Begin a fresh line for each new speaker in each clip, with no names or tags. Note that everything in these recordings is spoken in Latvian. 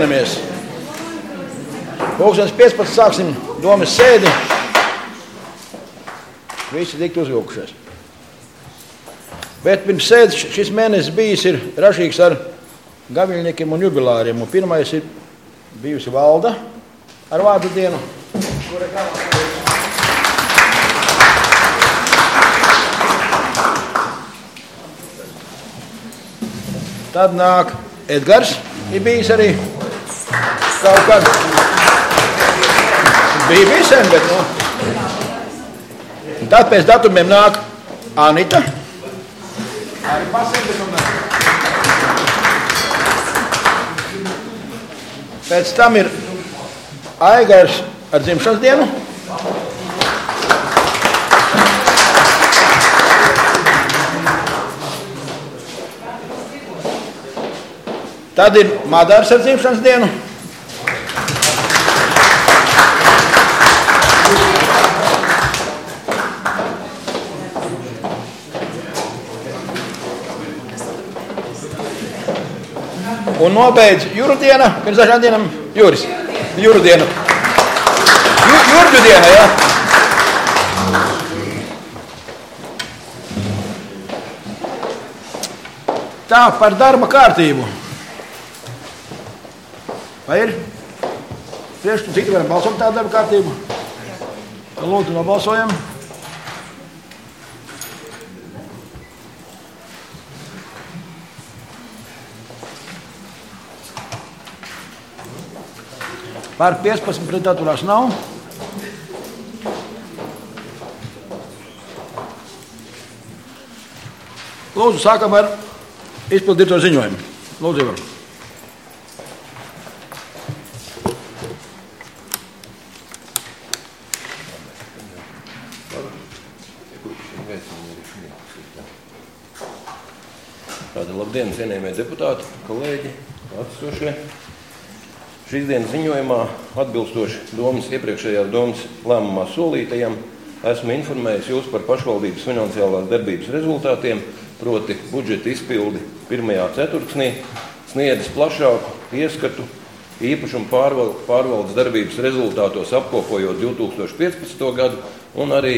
Pulkstenis 15 sāksim domas sēdi. Visi tiktu uzvilkušies. Bet pirms sēdes šis mēnesis bijis ir ražīgs ar gaviļniekiem un jubilāriem. Un pirmais ir bijusi Valda ar vārdu dienu. Tad nāk Edgars, ir bijis arī kaut kad. Bija visiem, bet Un tad pēc datumiem nāk Anita. Arī pēc tam ir Aigars ar dzimšanas dienu. Tad ir Madars ar dzimšanas dienu. Un nobeidz Jurdiena, pirms dažām dienām Juris. Jurdiena. Jurģu diena, jā. Tā par darba kārtību. Vai ir? Priekš, cik varam balsot tā darba kārtību? Lūdzu, nobalsojam. Par 15 pret atturās nav. Lūdzu, sākam ar izpildīto ziņojumu. Lūdzu, Ivar.
Labdien, cienījamie deputāti, kolēģi, atstošie. Šīs dienas ziņojumā, atbilstoši domas iepriekšējās domas lēmumā solītajam, esmu informējis jūs par pašvaldības finansiālās darbības rezultātiem, proti budžeta izpildi pirmajā ceturksnī, sniedzis plašāku ieskatu īpašumu pārvaldes darbības rezultātos apkopojot 2015. Gadu un arī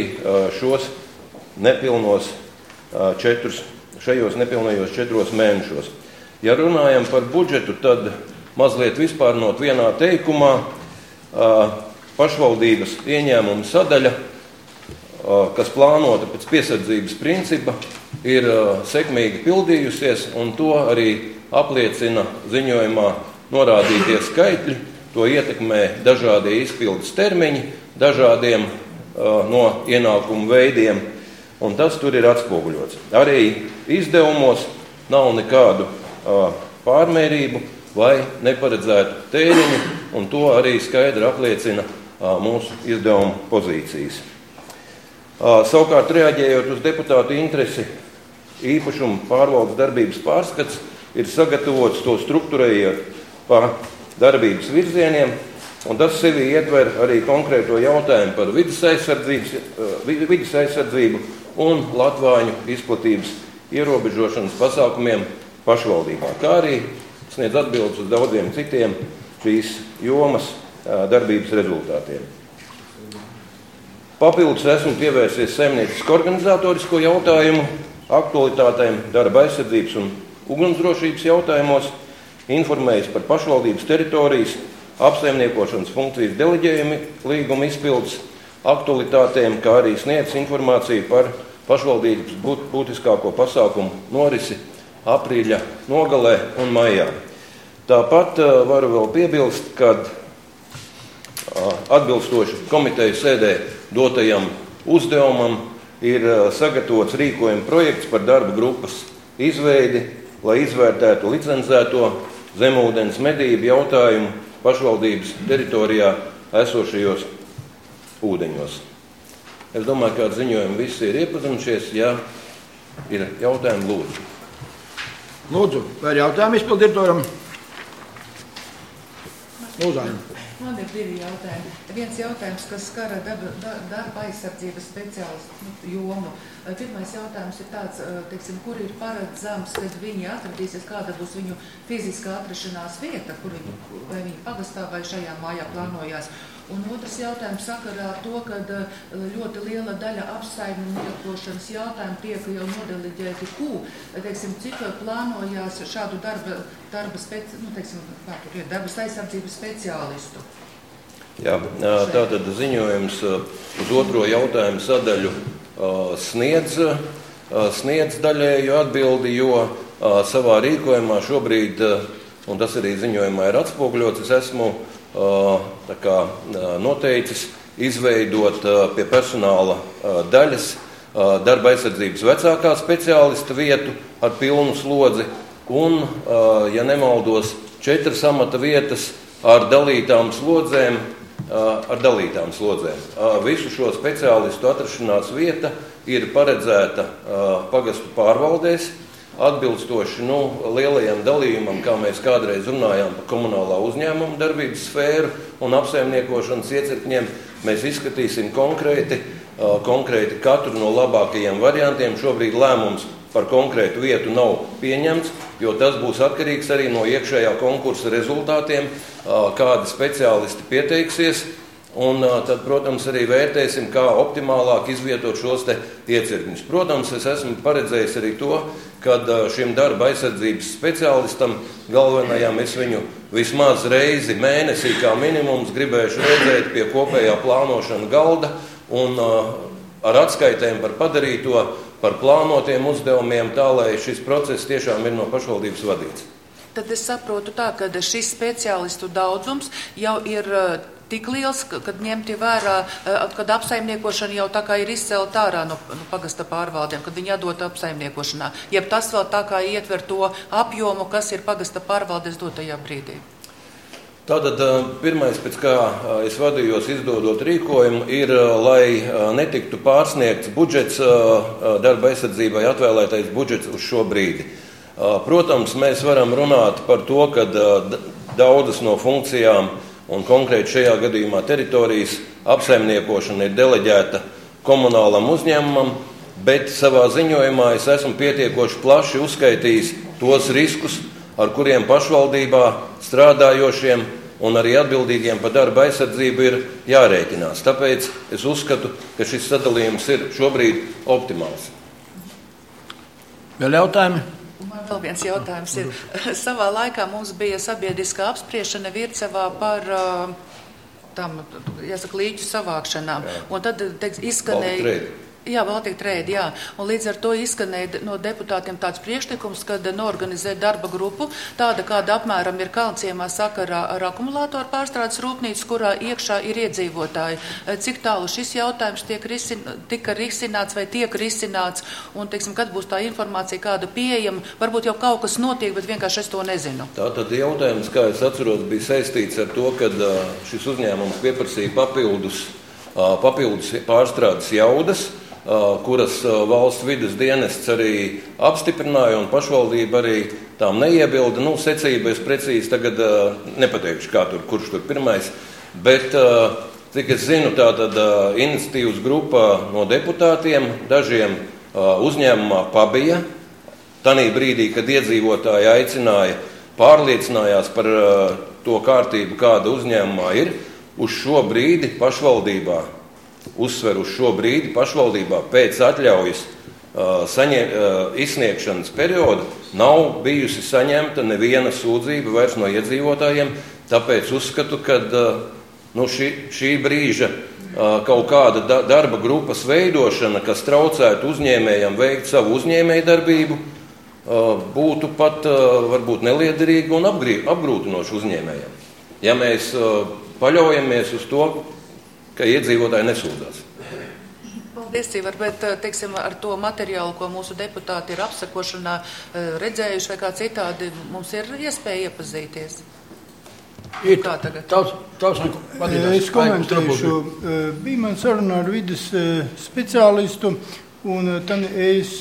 šajos nepilnajos 4 mēnešos. Ja runājam par budžetu, tad mazliet vispārnot vienā teikumā, pašvaldības ieņēmuma sadaļa, kas plānota pēc piesardzības principa, ir sekmīgi pildījusies, un to arī apliecina ziņojumā norādītie skaitļi. To ietekmē dažādie izpildes termiņi, dažādiem no ienākumu veidiem, un tas tur ir atspoguļots. Arī izdevumos nav nekādu pārmērību vai neparedzētu tēriņu, un to arī skaidri apliecina mūsu izdevuma pozīcijas. Savukārt, reaģējot uz deputātu interesi, īpašumu pārvaldes darbības pārskats ir sagatavots to strukturējot pa darbības virzieniem, un tas sevi ietver arī konkrēto jautājumu par vides aizsardzību un latvāņu izplatības ierobežošanas pasākumiem pašvaldībā, kā arī sniedz atbildes uz daudziem citiem šīs jomas darbības rezultātiem. Papildus esmu pievērsies saimniecisku organizatorisko jautājumu aktualitātēm darba aizsardzības un ugunsdrošības jautājumos, informējis par pašvaldības teritorijas apsaimniekošanas funkcijas deleģējuma līguma izpildes aktualitātēm, kā arī sniedz informāciju par pašvaldības būtiskāko pasākumu norisi aprīļa nogalē un maijā. Tāpat varu vēl piebilst, ka atbilstoši komitejas sēdē dotajam uzdevumam ir sagatavots rīkojuma projekts par darba grupas izveidi, lai izvērtētu licencēto zemūdens medību jautājumu pašvaldības teritorijā esošajos ūdeņos. Es domāju, ka ar ziņojumu visi ir iepazinušies. Ja ir jautājumi, lūdzu.
Lūdzu, vai ir jautājumi izpildītājam? Lūdzu.
Man ir 2 jautājumi. Viens jautājums, kas skara darba aizsardzības speciālistu jomu. Pirmais jautājums ir tāds, teiksim, kur ir paredzams, kad viņi atradīsies, kāda būs viņu fiziskā atrašanās vieta, vai viņi pagastā vai šajā mājā plānojās. Un otrs jautājums sakarā ar to, ka ļoti liela daļa apsaimniekošanas jautājumu tiek jau nodeliģēti teiksim, cik plānojās šādu darba aizsardzības speciālistu?
Jā, tātad ziņojums uz otro jautājumu sadaļu sniedz daļēju atbildi, jo savā rīkojumā šobrīd, un tas arī ziņojumā ir atspoguļots, es esmu noteicis izveidot pie personāla daļas darba aizsardzības vecākā speciālista vietu ar pilnu slodzi un, ja nemaldos, 4 amata vietas ar dalītām slodzēm. Visu šo speciālistu atrašanās vieta ir paredzēta pagastu pārvaldēs, atbilstoši lielajam dalījumam, kā mēs kādreiz runājām par komunālā uzņēmuma darbības sfēru un apsaimniekošanas iecirkņiem. Mēs izskatīsim konkrēti katru no labākajiem variantiem. Šobrīd lēmums par konkrētu vietu nav pieņemts, jo tas būs atkarīgs arī no iekšējā konkursa rezultātiem, kādi speciālisti pieteiksies. Un tad, protams, arī vērtēsim, kā optimālāk izvietot šos te iecirkņus. Protams, es esmu paredzējis arī to, ka šim darba aizsardzības speciālistam galvenajam es viņu vismaz reizi mēnesī kā minimums gribēšu redzēt pie kopējā plānošana galda un ar atskaitēm par padarīto, par plānotiem uzdevumiem, tā lai šis process tiešām ir no pašvaldības vadīts.
Tad es saprotu tā, ka šis speciālistu daudzums jau ir tik liels, kad ņemti vērā, kad apsaimniekošana jau tā kā ir izcelta ārā no pagasta pārvaldēm, kad viņi atdot apsaimniekošanā. Jeb tas vēl tā kā ietver to apjomu, kas ir pagasta pārvaldes dotajā brīdī.
Tātad pirmais, pēc kā es vadījos izdodot rīkojumu, ir, lai netiktu pārsniegts budžets, darba aizsardzībai atvēlētais budžets uz šo brīdi. Protams, mēs varam runāt par to, ka daudzas no funkcijām un konkrēti šajā gadījumā teritorijas apsaimniekošana ir deleģēta komunālam uzņēmumam, bet savā ziņojumā es esmu pietiekoši plaši uzskaitījis tos riskus, ar kuriem pašvaldībā strādājošiem un arī atbildīgiem par darba aizsardzību ir jārēķinās. Tāpēc es uzskatu, ka šis sadalījums ir šobrīd optimāls.
Vēl jautājumi?
Man vēl viens jautājums ir. Savā laikā mums bija sabiedriskā apspriešana Vircevā par līķu savākšanām. Un tad izskanēja... Baltika Trade, jā. Un līdz ar to izskanēja no deputātiem tāds priekšlikums, kad norganizē darba grupu, tāda kāda apmēram ir Kalnciemā sakarā ar akumulātoru pārstrādes rūpnīcu, kurā iekšā ir iedzīvotāji. Cik tālu šis jautājums tika risināts vai tiek risināts, un, teiksim, kad būs tā informācija kāda pieejama, varbūt jau kaut kas notiek, bet vienkārši es to nezinu. Tātad
jautājums, kā es atceros, bija saistīts ar to, kad šis uzņēmums pieprasīja papildus pārstrādes jaudas, kuras valsts vides dienests arī apstiprināja, un pašvaldība arī tām neiebilda. Secība es precīzi tagad nepateikšu, kurš tur pirmais, bet, cik es zinu, tātad iniciatīvas grupa no deputātiem dažiem uzņēmumā pabija. Tanī brīdī, kad iedzīvotāji aicināja, pārliecinājās par to kārtību, kāda uzņēmumā ir, uz šo brīdi pašvaldībā, pēc atļaujas izsniegšanas perioda nav bijusi saņemta neviena sūdzība vairs no iedzīvotājiem, tāpēc uzskatu, ka šī brīža kaut kāda darba grupas veidošana, kas traucētu uzņēmējam veikt savu uzņēmēju darbību, būtu pat varbūt neliederīga un apgrūtinoša uzņēmējam. Ja mēs paļaujamies uz to, ka iedzīvotāji nesūdzās.
Paldies, Ivar, bet, teiksim, ar to materiālu, ko mūsu deputāti ir apsakošanā redzējuši vai kā citādi, mums ir iespēja iepazīties. Kā tagad?
Es komentēšu. Bija man saruna ar vides speciālistu, un es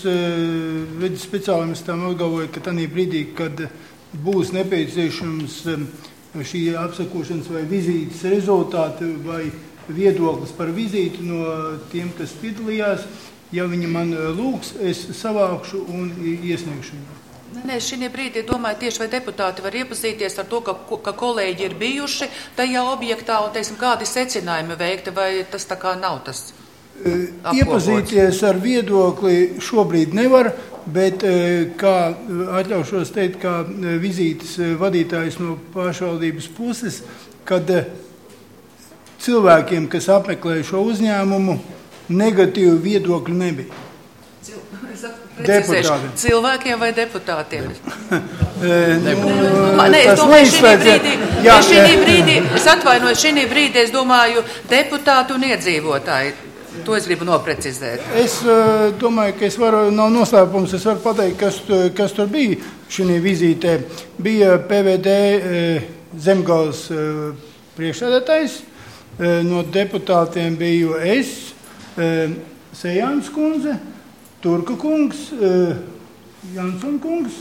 vides speciālistam apgalvoju, ka tanī brīdī, kad būs nepieciešams šī apsakošanas vai vizītes rezultāti vai viedoklis par vizīti no tiem, kas piedalījās. Ja viņi man lūgs, es savākšu un iesniegšu.
Nē, šī brīdī domāju, tieši vai deputāti var iepazīties ar to, ka kolēģi ir bijuši tajā objektā un, teiksim, kādi secinājumi veikti, vai tas tā kā nav tas apkopots?
Iepazīties ar viedokli šobrīd nevar, bet kā atļaušos teikt, kā vizītes vadītājs no pašvaldības puses, kad cilvēkiem, kas apmeklē šo uzņēmumu, negatīvu viedokļu nebija.
Deputātiem. Cilvēkiem vai deputātiem?
Nē,
es domāju, šī brīdī, es domāju, deputātu un iedzīvotāji. To es gribu noprecizēt.
Es domāju, ka nav noslēpums, es varu pateikt, kas tur bija šī vizītē. Bija PVD Zemgales priekšsēdētājs, no deputātiem biju es, Sejāns kundze, Turka kungs, Jansson kungs,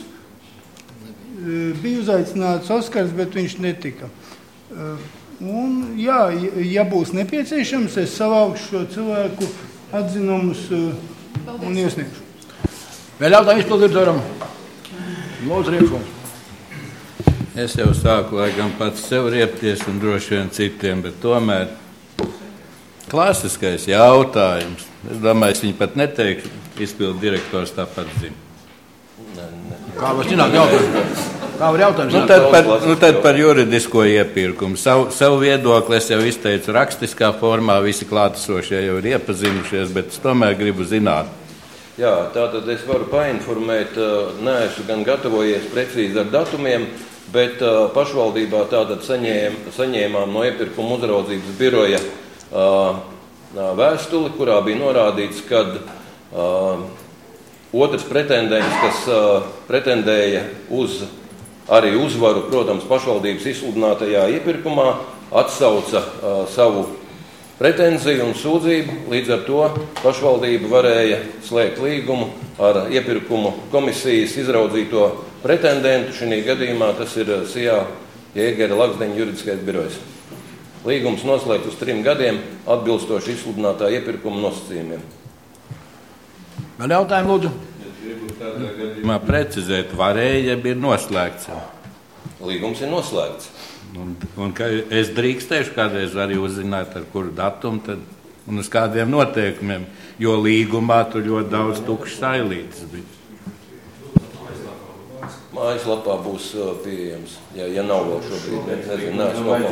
bija uzaicināts Oskars, bet viņš netika. Un, jā, ja būs nepieciešams, es savākšu šo cilvēku atzinumus un iesniegšu.
Vēl jautājumu izpildītājam? Lūdzu, Riekums.
Es jau sāku, lai gan pats sev riepties un droši vien citiem, bet tomēr klasiskais jautājums. Es domāju, es viņu pat neteikšu, izpildu direktors tāpat zina.
Kā var zināt jautājumu? Kā var jautājums?
Tad par juridisko iepirkumu. Savu viedokli es jau izteicu rakstiskā formā, visi klātesošie jau ir iepazinušies, bet es tomēr gribu zināt.
Jā, tātad es varu painformēt, neesmu gan gatavojies precīzi ar datumiem, bet pašvaldībā tātad saņēmām no iepirkuma uzraudzības biroja vēstuli, kurā bija norādīts, kad otrs pretendents, kas pretendēja uz arī uzvaru, protams, pašvaldības izsludinātajā iepirkumā, atsauca savu pretenziju un sūdzību. Līdz ar to pašvaldība varēja slēgt līgumu ar iepirkumu komisijas izraudzīto pretendentu. Šī gadījumā tas ir Sijā Jēgera Laksdeņa juridiskais birojs. Līgums noslēgts uz 3 gadiem, atbilstoši izsludinātā iepirkuma nosacījumiem.
Vēl jautājumu, lūdzu?
Es gribu tādā gadījumā precizēt, varēja, ja ir noslēgts.
Līgums ir noslēgts.
Un ka es drīkstēšu kādreiz arī uzzināt, ar kuru datumu tad, un uz kādiem noteikumiem, jo līgumā tur ļoti daudz tukšas ailītes bija.
Mājaslapā būs pieejams, ja nav vēl šobrīd. Nezinu, neesmu vēl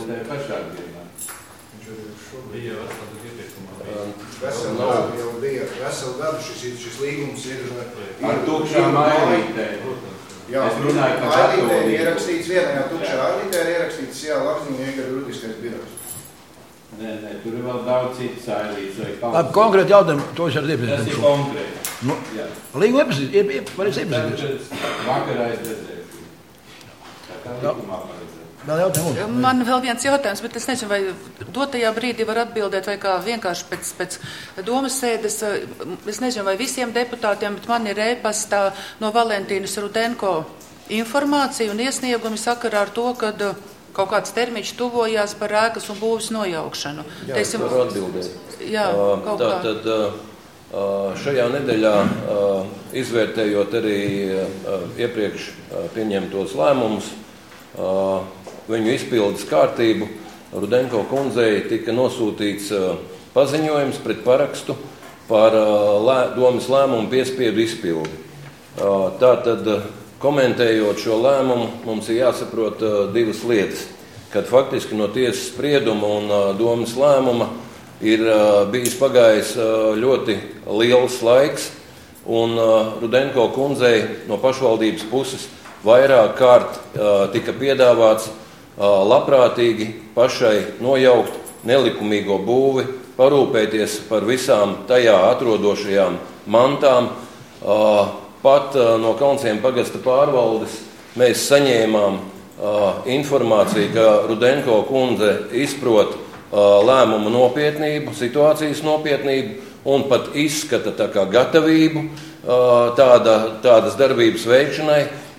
jau bija veselu gadu šis līgums ir
ar tukšām ailītēm.
Jā, ailītē ir ierakstīts vienajā tukšā ailītē, ir ierakstīts Jā, Laksdeņa Jēgera juridiskais birojs.
Nē, tur ir vēl daudz citas ailītes.
Labi, konkrēti jautājumu, to es arī iepazīstināšu.
Tas ir konkrēti.
Nu, līgu iepazīstināties.
Vakarā es redzēju. Tā kā līgumā paredzēt.
Vēl jautājumu.
Man vēl viens jautājums, bet es nezinu, vai dotajā brīdī var atbildēt, vai kā vienkārši pēc domas sēdes. Es nezinu, vai visiem deputātiem, bet man ir e-pastā no Valentīnas Rudenko informācija un iesniegumi sakarā ar to, kad kaut kāds termiņš tuvojās par ēkas un būves nojaukšanu.
Jā, teiksim, varu atbildēt.
Jā, kaut kā.
Tātad šajā nedēļā, izvērtējot arī iepriekš pieņemtos lēmumus, viņu izpildes kārtību, Rudenko kundzei tika nosūtīts paziņojums pret parakstu par domas lēmumu piespiedu izpildi. Tātad, komentējot šo lēmumu, mums ir jāsaprot 2 lietas. Kad faktiski no tiesas sprieduma un domas lēmuma ir bijis pagājis ļoti liels laiks, un Rudenko kundzei no pašvaldības puses vairāk kārt tika piedāvāts labprātīgi pašai nojaukt nelikumīgo būvi, parūpēties par visām tajā atrodošajām mantām. Pat no Kaunciem pagasta pārvaldes mēs saņēmām informāciju, ka Rudenko kundze izprot lēmumu nopietnību, situācijas nopietnību un pat izskata tā kā gatavību tādas darbības veikšanai.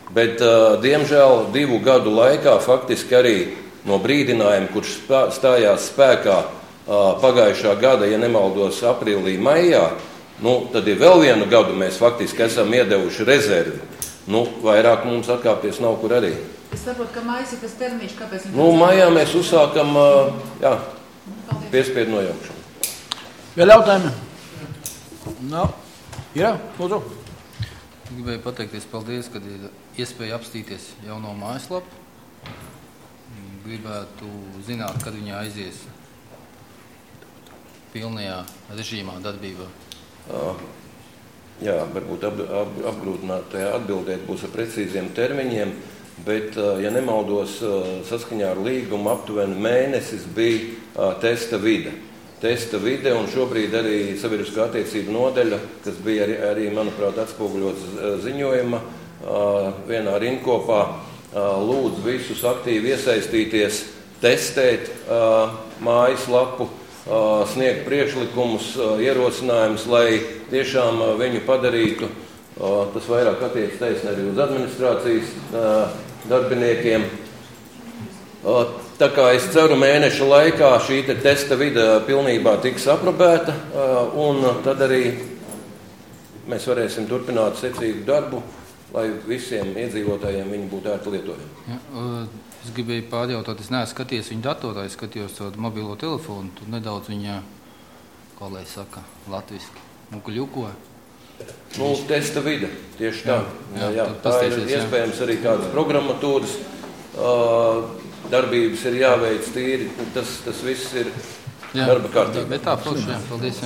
Bet, diemžēl, 2 gadu laikā faktiski arī no brīdinājuma, kurš stājās spēkā pagājušā gada, ja nemaldos, aprīlī, maijā, tad ir vēl 1 gadu mēs faktiski esam iedevuši rezervi. Vairāk mums atkāpties nav kur arī.
Es saprotu, ka maijs ir tas termiņš, kāpēc...
Maijā mēs uzsākam piespiedu nojaukšanu.
Vēl jautājumi? Jā, lūdzu.
Gribēju pateikties paldies, kad ir iespēja apstīties jauno mājaslapu. Gribētu zināt, kad viņa aizies pilnajā režīmā darbībā.
Jā, varbūt apgrūtinātajā atbildēt būs ar precīziem termiņiem, bet, ja nemaldos, saskaņā ar līgumu aptuveni mēnesis bija testa vide. Un šobrīd arī sabiedrisko attiecību nodaļa, kas bija arī manuprāt, atspoguļots ziņojuma vienā rindkopā, lūdzu visus aktīvi iesaistīties, testēt mājaslapu, sniegt priekšlikumus, ierosinājumus, lai tiešām viņu padarītu, tas vairāk attiecas taisni arī uz administrācijas darbiniekiem. Tā kā es ceru, mēneša laikā šī testa vide pilnībā tiks aprobēta, un tad arī mēs varēsim turpināt secīgu darbu, lai visiem iedzīvotājiem viņi būtu ērti lietojami.
Es gribēju pārjautāt, es neesmu skatījies viņu datorā, es skatījos ar mobilo telefonu, tur nedaudz viņa, kā lai saka, latviski, mukuļukoja.
Testa vide, tieši tā. Tā ir iespējams arī kādas programmatūras darbības ir jāveic tīri, tas viss ir darba kārtībā.
Bet tā, paldies.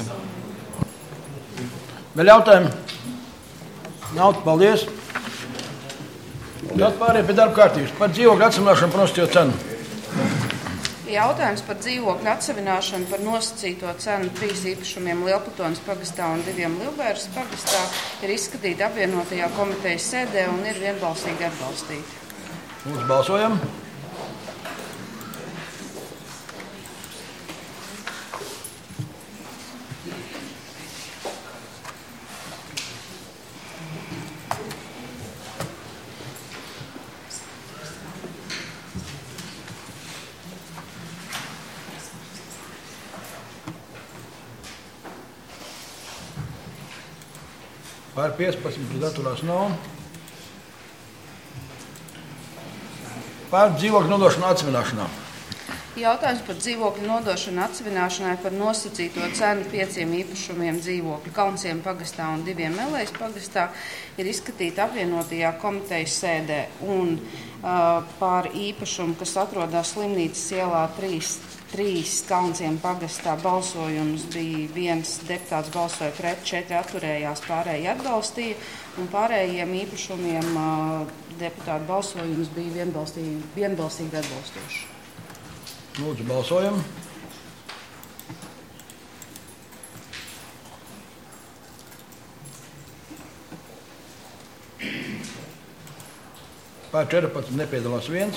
Vēl jautājumi? Nav, paldies. Tad pārējiem pie darba kārtības. Par dzīvokļu atsevināšanu par nosacīto cenu.
Jautājums par dzīvokļu atsevināšanu par nosacīto cenu 3 īpašumiem Lielpatonas pagastā un 2 Lielbēras pagastā ir izskatīta apvienotajā komitejas sēdē un ir vienbalsīgi atbalstīta.
Lūdzu, balsojam. Pār 15, datorās nav. Par dzīvokļu nodošanu atsevināšanā.
Jautājums par dzīvokļu nodošanu atsevināšanai par nosacīto cenu 5 īpašumiem dzīvokļu Kalnciem pagastā un 2 Melejas pagastā ir izskatīta apvienotajā komitejas sēdē. Un par īpašumu, kas atrodas Slimnīcas ielā 3 Kalnciem pagastā, balsojums bija 1 deputāts balsoja pret, 4 atturējās, pārējie atbalstīja, un pārējiem īpašumiem deputātu balsojums bija vienbalsīgi atbalstošs.
Lūdzu, balsojam. Pār 14 nepiedalās 1.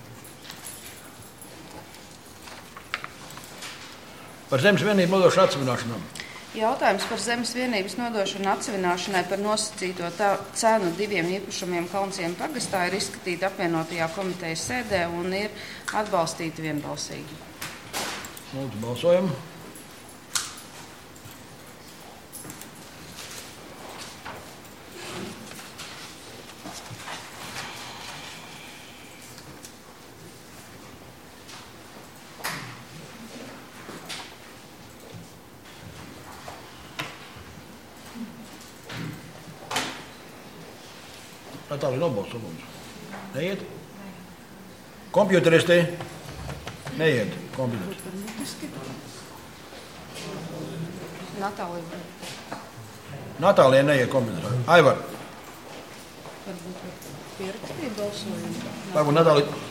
Par zemes vienību nodošanu atsevināšanā.
Jautājums par zemes vienības nodošanu atsevināšanai par nosacīto cenu 2 īpašumiem Kalnciem pagastā ir izskatīta apvienotajā komitejas sēdē un ir atbalstīta vienbalsīgi.
Lūdzu, balsojam. Natālija nobalso, lūdzu. Neiet? Kompjuteristi? Neiet. Kompjuteristi. Natālija neiet kompjuteristi. Aivar.
Varbūt pierakstīja balsojumu.
Varbūt Natālija.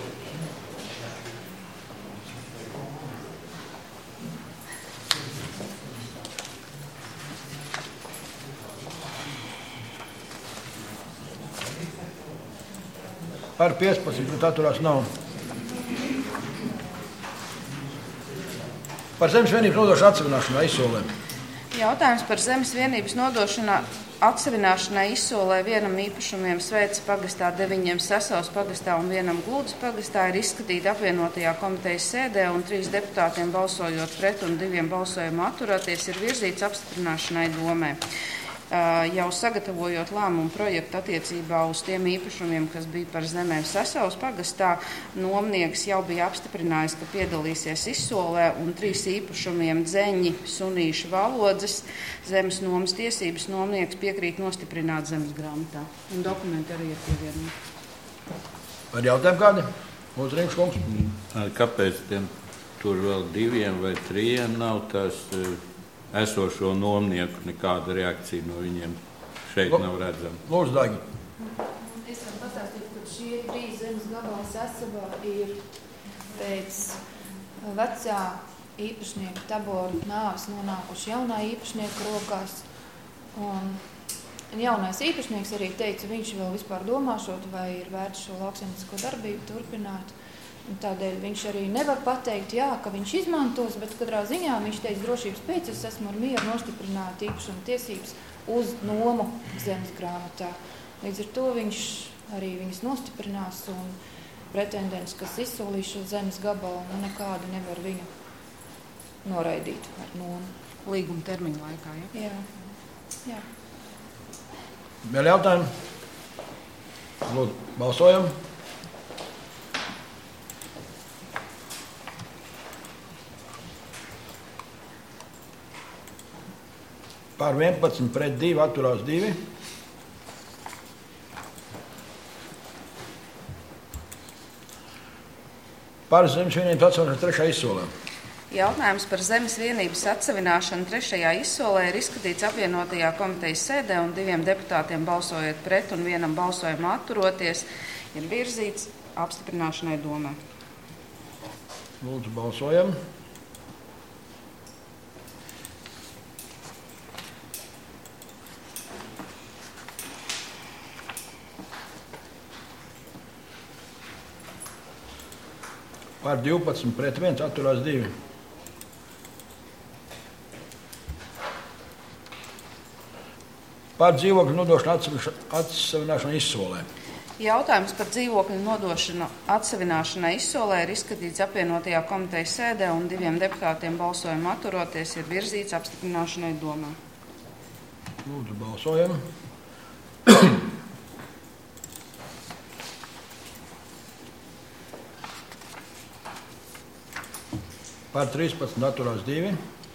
Par 15, bet atturās nav. Par zemes vienības nodošanu atsevināšanā izsolēm.
Jautājums par zemes vienības nodošanu atsevināšanai izsolē vienam īpašumiem Sveices pagastā, 9 Sasavas pagastā un 1 Glūdas pagastā ir izskatīta apvienotajā komitejas sēdē un 3 deputātiem balsojot pret un 2 balsojumu atturēties ir virzīts apstiprināšanai domē. Jau sagatavojot lēmumu projektu attiecībā uz tiem īpašumiem, kas bija par zemēm Sasavas pagastā, nomnieks jau bija apstiprinājis, ka piedalīsies izsolē, un 3 īpašumiem Dzeņi, Sunīša, Valodzes zemes nomas tiesības nomnieks piekrīt nostiprināt zemes grāmatā. Un dokumenti arī ir pievienoti.
Ar jautājumu kādi? Lūdzu, Rīgas kungs.
Kāpēc tur vēl 2 vai 3 nav tās esošo nomnieku, nekāda reakcija no viņiem šeit nav redzama?
Lūdzu, Daigi.
Es varu pastāstīt, ka šie 3 zemes gabali Sasavā ir pēc vecā īpašnieka Tabora nāves nonākuši jaunā īpašnieka rokās. Un jaunais īpašnieks arī teica, viņš vēl vispār domāšot, vai ir vērts šo lauksaimniecisko darbību turpināt. Un tādēļ viņš arī nevar pateikt, jā, ka viņš izmantos, bet katrā ziņā viņš teica drošības pēc, es esmu ar mieru nostiprināt īpašuma tiesības uz nomu zemes grāmatā. Līdz ar to viņš arī viņas nostiprinās un pretendents, kas izsolīs šo zemes gabalu, nekādi nevar viņu noraidīt ar nomu.
Līguma termiņa laikā, ja?
Jā.
Vēl jautājumi? Lūdzu, balsojam. Par 11 pret 2 atturās 2. Par zemes vienības atsevināšanu 3. izsolē.
Jautājums par zemes vienības atsevināšanu 3. izsolē ir izskatīts apvienotajā komitejas sēdē un 2 deputātiem balsojot pret un 1 balsojumu atturoties ir virzīts apstiprināšanai domē.
Lūdzu, balsojam. Par 12 pret 1 atturās 2. Par dzīvokļu nodošanu atsevināšanu izsolē.
Jautājums par dzīvokļu nodošanu atsevināšanai izsolē ir izskatīts apvienotajā komitejas sēdē un 2 deputātiem balsojumu atturoties ir virzīts apstiprināšanai domē.
Lūdzu, balsojam. Par 13 atturās 2.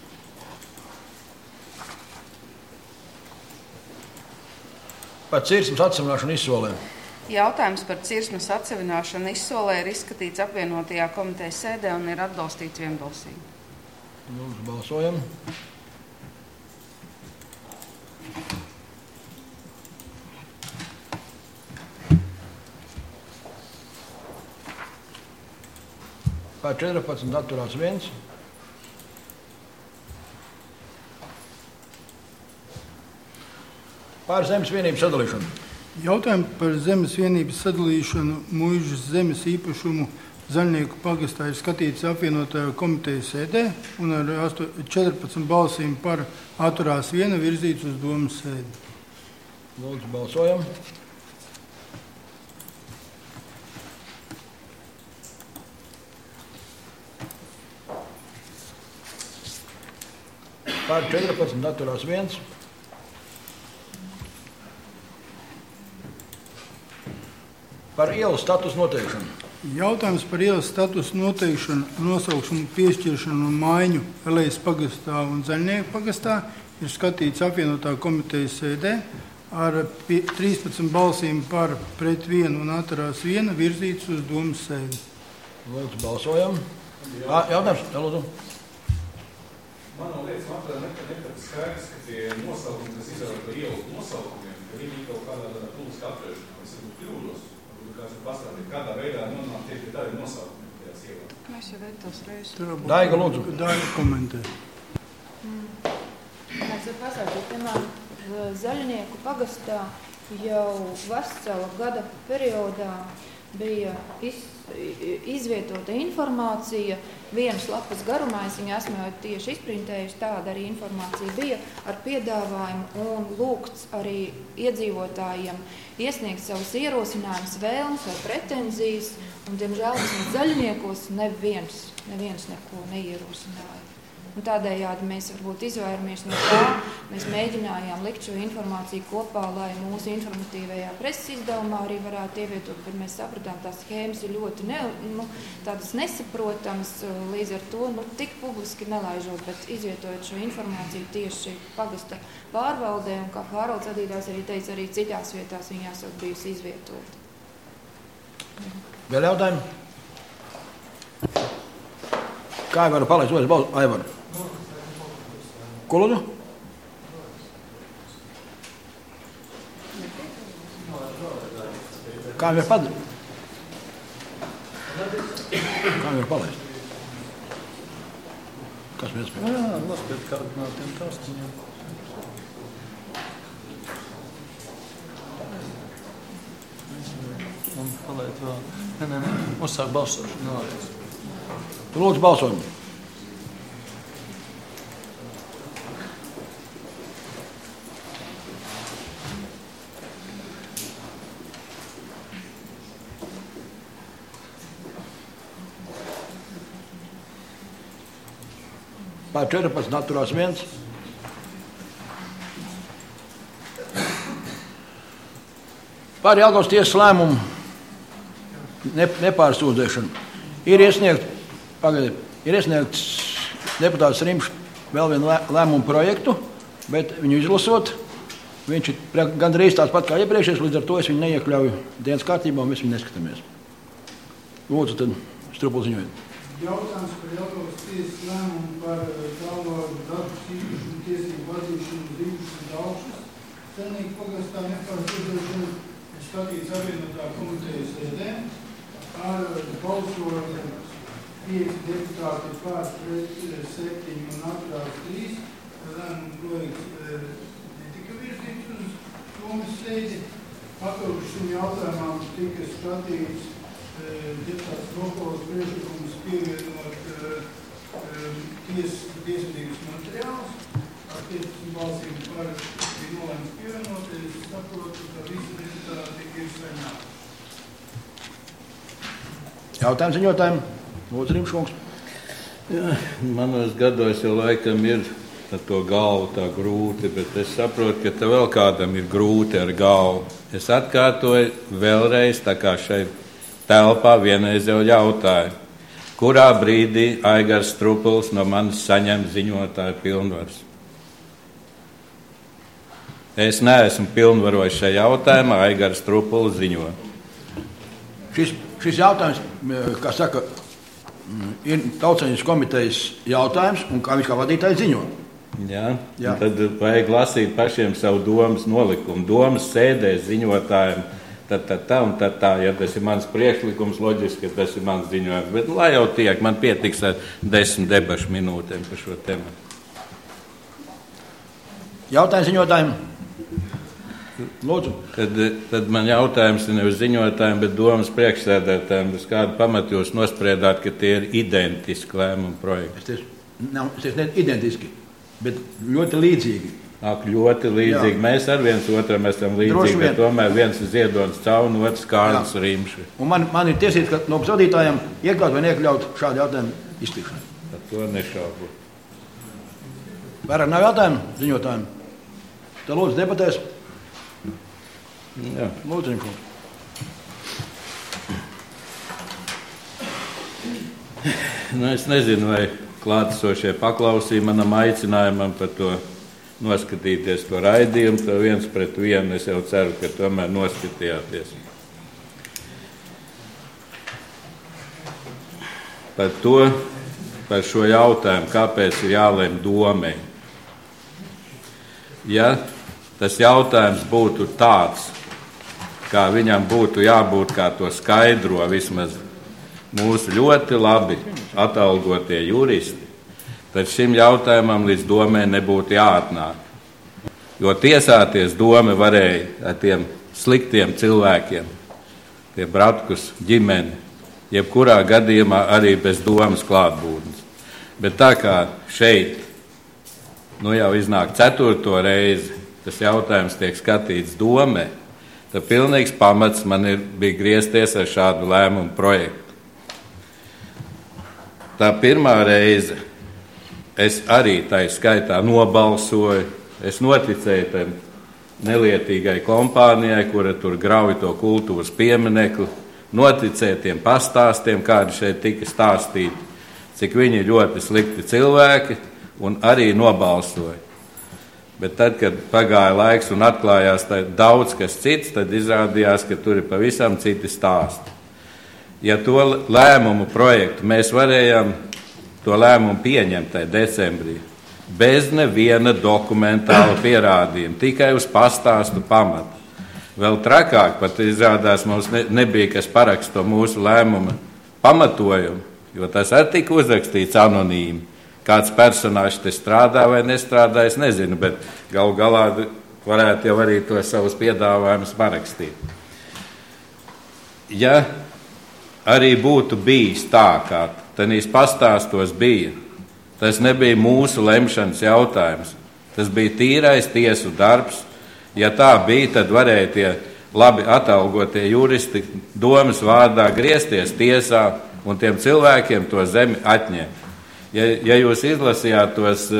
Par cirsmas atsevināšanu izsolē.
Jautājums par cirsmas atsevināšanu izsolē ir izskatīts apvienotajā komitejas sēdē un ir atbalstīts vienbalsīgi.
Lūdzu, balsojam. Par 14 atturās 1. Par zemes vienības sadalīšanu.
Jautājumu par zemes vienības sadalīšanu Muižas zemes īpašumu Zaļnieku pagastā ir skatīts apvienotajā komitejas sēdē un ar 14 balsīm par atturās 1 virzīts uz domas sēdi.
Lūdzu, balsojam. Par 14 atturās 1. Par ielas statusu noteikšanu.
Jautājums par ielas statusu noteikšanu, nosaukšanu, piešķiršanu un maiņu Elejas pagastā un Zaļnieku pagastā ir skatīts apvienotā komitejas sēdē ar 13 balsīm par pret 1 un atturās 1 virzīts uz domas sēdi.
Lūdzu, balsojam. Jautājums, lūdzu.
Man liekas, nekad skaidrs, ka tie nosaukumi, kas izvēlēt par ielu nosaukumiem, ka viņi kaut kādā publiskā atvēršanā, es varbūt kļūdos, varbūt kāds ir pastāvīt, kādā veidā nonāk tieši pie tādi nosaukumi tajās ielās.
Mēs jau tos reizes.
Daiga, lūdzu.
Daiga komentē.
Mēs varam pasāstīt, piemēram, Zaļnieku pagastā jau vesela gada periodā bija izvietota informācija, vienas lapas garumā, es viņu esmu jau tieši izprintējuši, tāda arī informācija bija ar piedāvājumu un lūgts arī iedzīvotājiem iesniegt savus ierosinājumus, vēlmes vai pretenzijas, un, diemžēl, zaļniekos neviens neko neierosināja. Un tādējādi mēs varbūt izvairamies no tā, mēs mēģinājām likt šo informāciju kopā, lai mūsu informatīvajā preses izdevumā arī varētu ievietot, bet mēs sapratām, tās schēmas ir ļoti tādas nesaprotamas, līdz ar to tik publiski nelaižot, bet izvietojot šo informāciju tieši pagasta pārvaldē, un kā pārvaldes vadītājs arī teica, arī citās vietās viņa esot bijusi izvietota.
Vēl jautājumi? Kā Aivaru palaist otrs balsu? Aivaru. Ko lūdzu? Kā viņu var palaist? Kas mēs spēj?
Jā, nospied kādu no tiem taustiņiem. Un palaid vēl. Nē, uzsāk balsošanu.
Tu lūdzu balsojumu. Pār 14 atturās 1. Par Jelgavas tiesas lēmumu nepārsūdzēšanu ir iesniegts deputāts Rimšs vēl vienu lēmumu projektu, bet viņu izlasot, viņš ir gandrīz tāds pat kā iepriekšējais, līdz ar to es viņu neiekļauju dienas kārtībā un mēs viņu neskatāmies. Lūdzu, tad Strupul ziņojiet.
Jautājums par Jelgavas tiesas lēmumu par galvāru dabas īpašumu tiesību atzīšanu uz īpašumu augšas. Cenīgi pagastā nepārsūdzēšanu ir skatīts apvienotā komitejas sēdē ar balsojumu 5 deputāti pār pret 7 un atturās 3. Lēmumu projekts netika virzīts uz domas sēdi. Papildus šim jautājumam tika skatīts deputāts Rokovas priekšlikums pievienot tiesvedības materiālus. Ar 15 balsīm par bija nolēmts pievienot. Es saprotu, ka visi deputāti ir saņēmti.
Jautājums ziņotājiem. Lūdzu, Rimškungs.
Manos gados jau laikam ir ar to galvu tā grūti, bet es saprotu, ka te vēl kādam ir grūti ar galvu. Es atkārtoju vēlreiz, tā kā šeit telpā vienreiz jau jautāju, kurā brīdī Aigars Strupuls no manis saņem ziņotāju pilnvaras. Es neesmu pilnvarojis šajā jautājumā, Aigars Strupuls ziņo.
Šis jautājums, kā saka, ir Tautsaimniecības komitejas jautājums, un kā viņš kā vadītājs ziņo.
Jā. Tad vajag lasīt pašiem savu domas nolikumu. Domas sēdēs ziņotājiem. Tā, ja tas ir mans priekšlikums, loģiski, ka tas ir mans ziņojums. Bet lai jau tiek, man pietiks ar 10 debašu minūtēm par šo tēmu.
Jautājums ziņotājiem. Lūdzu.
Tad man jautājums ir nevis ziņotājiem, bet domas priekšsēdētājiem. Uz kādu pamatu jūs nospriedāt, ka tie ir identiski lēmumu projekti?
Es tieši ne identiski, bet ļoti līdzīgi.
Ļoti līdzīgi. Jā. Mēs ar viens otram esam līdzīgi, bet tomēr viens ir Ziedonis Caun, otrs Kārlis Rimšs.
Un man ir tiesības, ka no vadītājiem iekļaut vai neiekļaut šādu jautājumu izskatīšanai.
Par to nešaubu.
Vairāk nav jautājumu ziņotājiem? Tad lūdzu debatēs.
Jā.
Lūdzu, Rimšs.
Es nezinu, vai klātesošie paklausīja manam aicinājumam par to noskatīties to raidījumu, to 1-1. Es jau ceru, ka tomēr noskatījāties. Par šo jautājumu, kāpēc ir jālem domei. Ja tas jautājums būtu tāds, kā viņam būtu jābūt, kā to skaidro vismaz mūsu ļoti labi atalgotie juristi, tad šim jautājumam līdz domē nebūtu jāatnāk. Jo tiesāties dome varēja ar tiem sliktiem cilvēkiem, tie Bratkus ģimeni, jebkurā gadījumā arī bez domas klātbūtnes. Bet tā kā šeit jau iznāk 4. reizi, tas jautājums tiek skatīts domē, tad pilnīgs pamats man bija griezties ar šādu lēmumu projektu. Tā pirmā reize es arī tai skaitā nobalsoju, es noticēju tam nelietīgai kompānijai, kura tur grauj to kultūras pieminekli, noticēju tiem pastāstiem, kādi šeit tika stāstīti, cik viņi ļoti slikti cilvēki, un arī nobalsoju. Bet tad, kad pagāja laiks un atklājās daudz kas cits, tad izrādījās, ka tur ir pavisam citi stāsti. Ja to lēmumu projektu mēs varējām to lēmumu pieņemt decembrī, bez neviena dokumentāla pierādījuma, tikai uz pastāstu pamata. Vēl trakāk pat izrādās mums nebija, kas paraksta to mūsu lēmumu pamatojumu, jo tas arī tika uzrakstīts anonīmi. Kāds personāžs te strādā vai nestrādā, es nezinu, bet galu galā varētu jau arī to savus piedāvājumus parakstīt. Ja arī būtu bijis tā, kā tanīs pastāstos bija, tas nebija mūsu lemšanas jautājums. Tas bija tīrais tiesu darbs. Ja tā bija, tad varēja tie labi atalgotie juristi domas vārdā griezties tiesā un tiem cilvēkiem to zemi atņemt. Ja jūs izlasījāt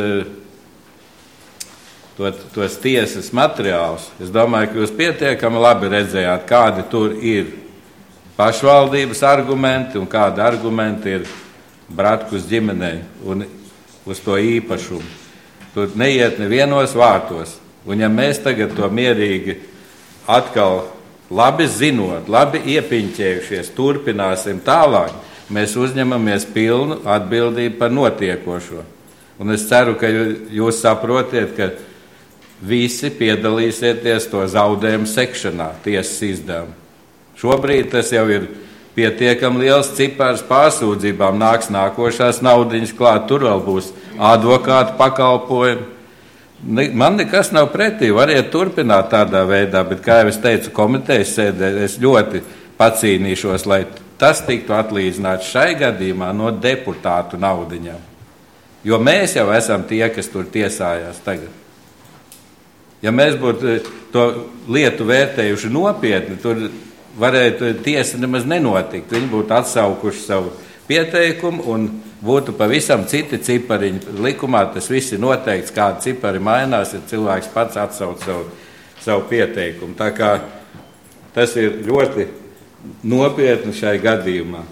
tos tiesas materiālus, es domāju, ka jūs pietiekami labi redzējāt, kādi tur ir pašvaldības argumenti un kādi argumenti ir Bratkus ģimenei un uz to īpašumu. Tur neiet nevienos vārtos. Un ja mēs tagad to mierīgi atkal labi zinot, labi iepiņķējušies, turpināsim tālāk, mēs uzņemamies pilnu atbildību par notiekošo. Un es ceru, ka jūs saprotiet, ka visi piedalīsieties to zaudējumu sekšanā tiesas izdevumu. Šobrīd tas jau ir pietiekami liels cipars pārsūdzībām, nāks nākošās naudiņas klāt, tur vēl būs advokātu pakalpojumi. Man nekas nav pretī, variet turpināt tādā veidā, bet, kā jau es teicu, komitejas sēdē es ļoti pacīnīšos, lai tas tiktu atlīdzināts šai gadījumā no deputātu naudiņām. Jo mēs jau esam tie, kas tur tiesājās tagad. Ja mēs būtu to lietu vērtējuši nopietni, tur varētu tiesa nemaz nenotikt. Viņi būtu atsaukuši savu pieteikumu un būtu pavisam citi cipariņi. Likumā tas viss ir noteikts, kādi cipari mainās, ja cilvēks pats atsauc savu pieteikumu. Tā kā tas ir ļoti nopietni šai gadījumā.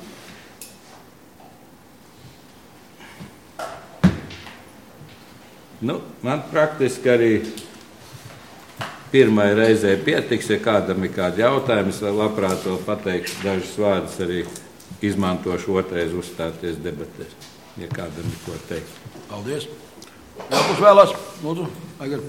Man praktiski arī pirmai reizē pietiks, ja kādam ir kādi jautājumi, es labprāt vēl pateikšu dažus vārdus, arī izmantošu otrais uzstāties debatēs, ja kādam ir ko teikt.
Paldies. Jāpus vēlās, lūdzu, Aigar.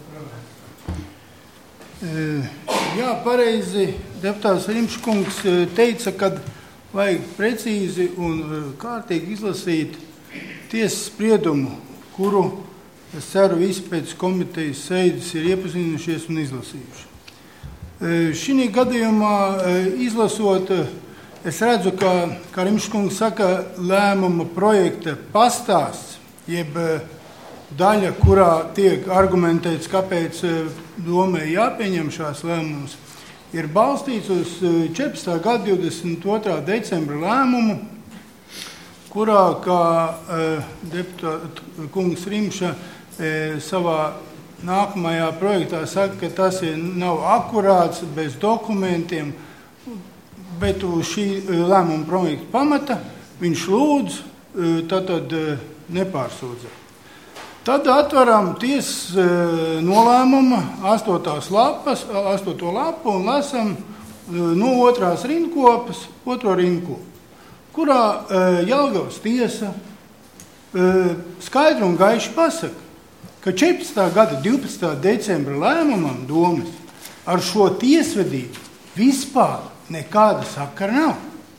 Jā, pareizi deputāts Rimškungs teica, ka vajag precīzi un kārtīgi izlasīt tiesas spriedumu, kuru es ceru, visi pēc komitejas sēdes ir iepazinušies un izlasījuši. Šī gadījumā izlasot, es redzu, kā Rimškungs saka, lēmuma projekta pastāsts, jeb daļa, kurā tiek argumentēts, kāpēc domē jāpieņem šās lēmumus, ir balstīts uz 14. gada 22. decembra lēmumu, kurā, kā deputāta kungs Rimša savā nākamajā projektā saka, ka tas nav akurāts, bez dokumentiem, bet uz šī lēmuma projekta pamata viņš lūdz tātad nepārsūdzēt. Tad atveram tiesas nolēmuma 8. lapu un lasam no 2. rindkopas 2. rindkopu, kurā Jelgavas tiesa skaidri un gaiši pasaka, ka 14. gada 12. decembra lēmumam domas ar šo tiesvedību vispār nekāda sakara nav.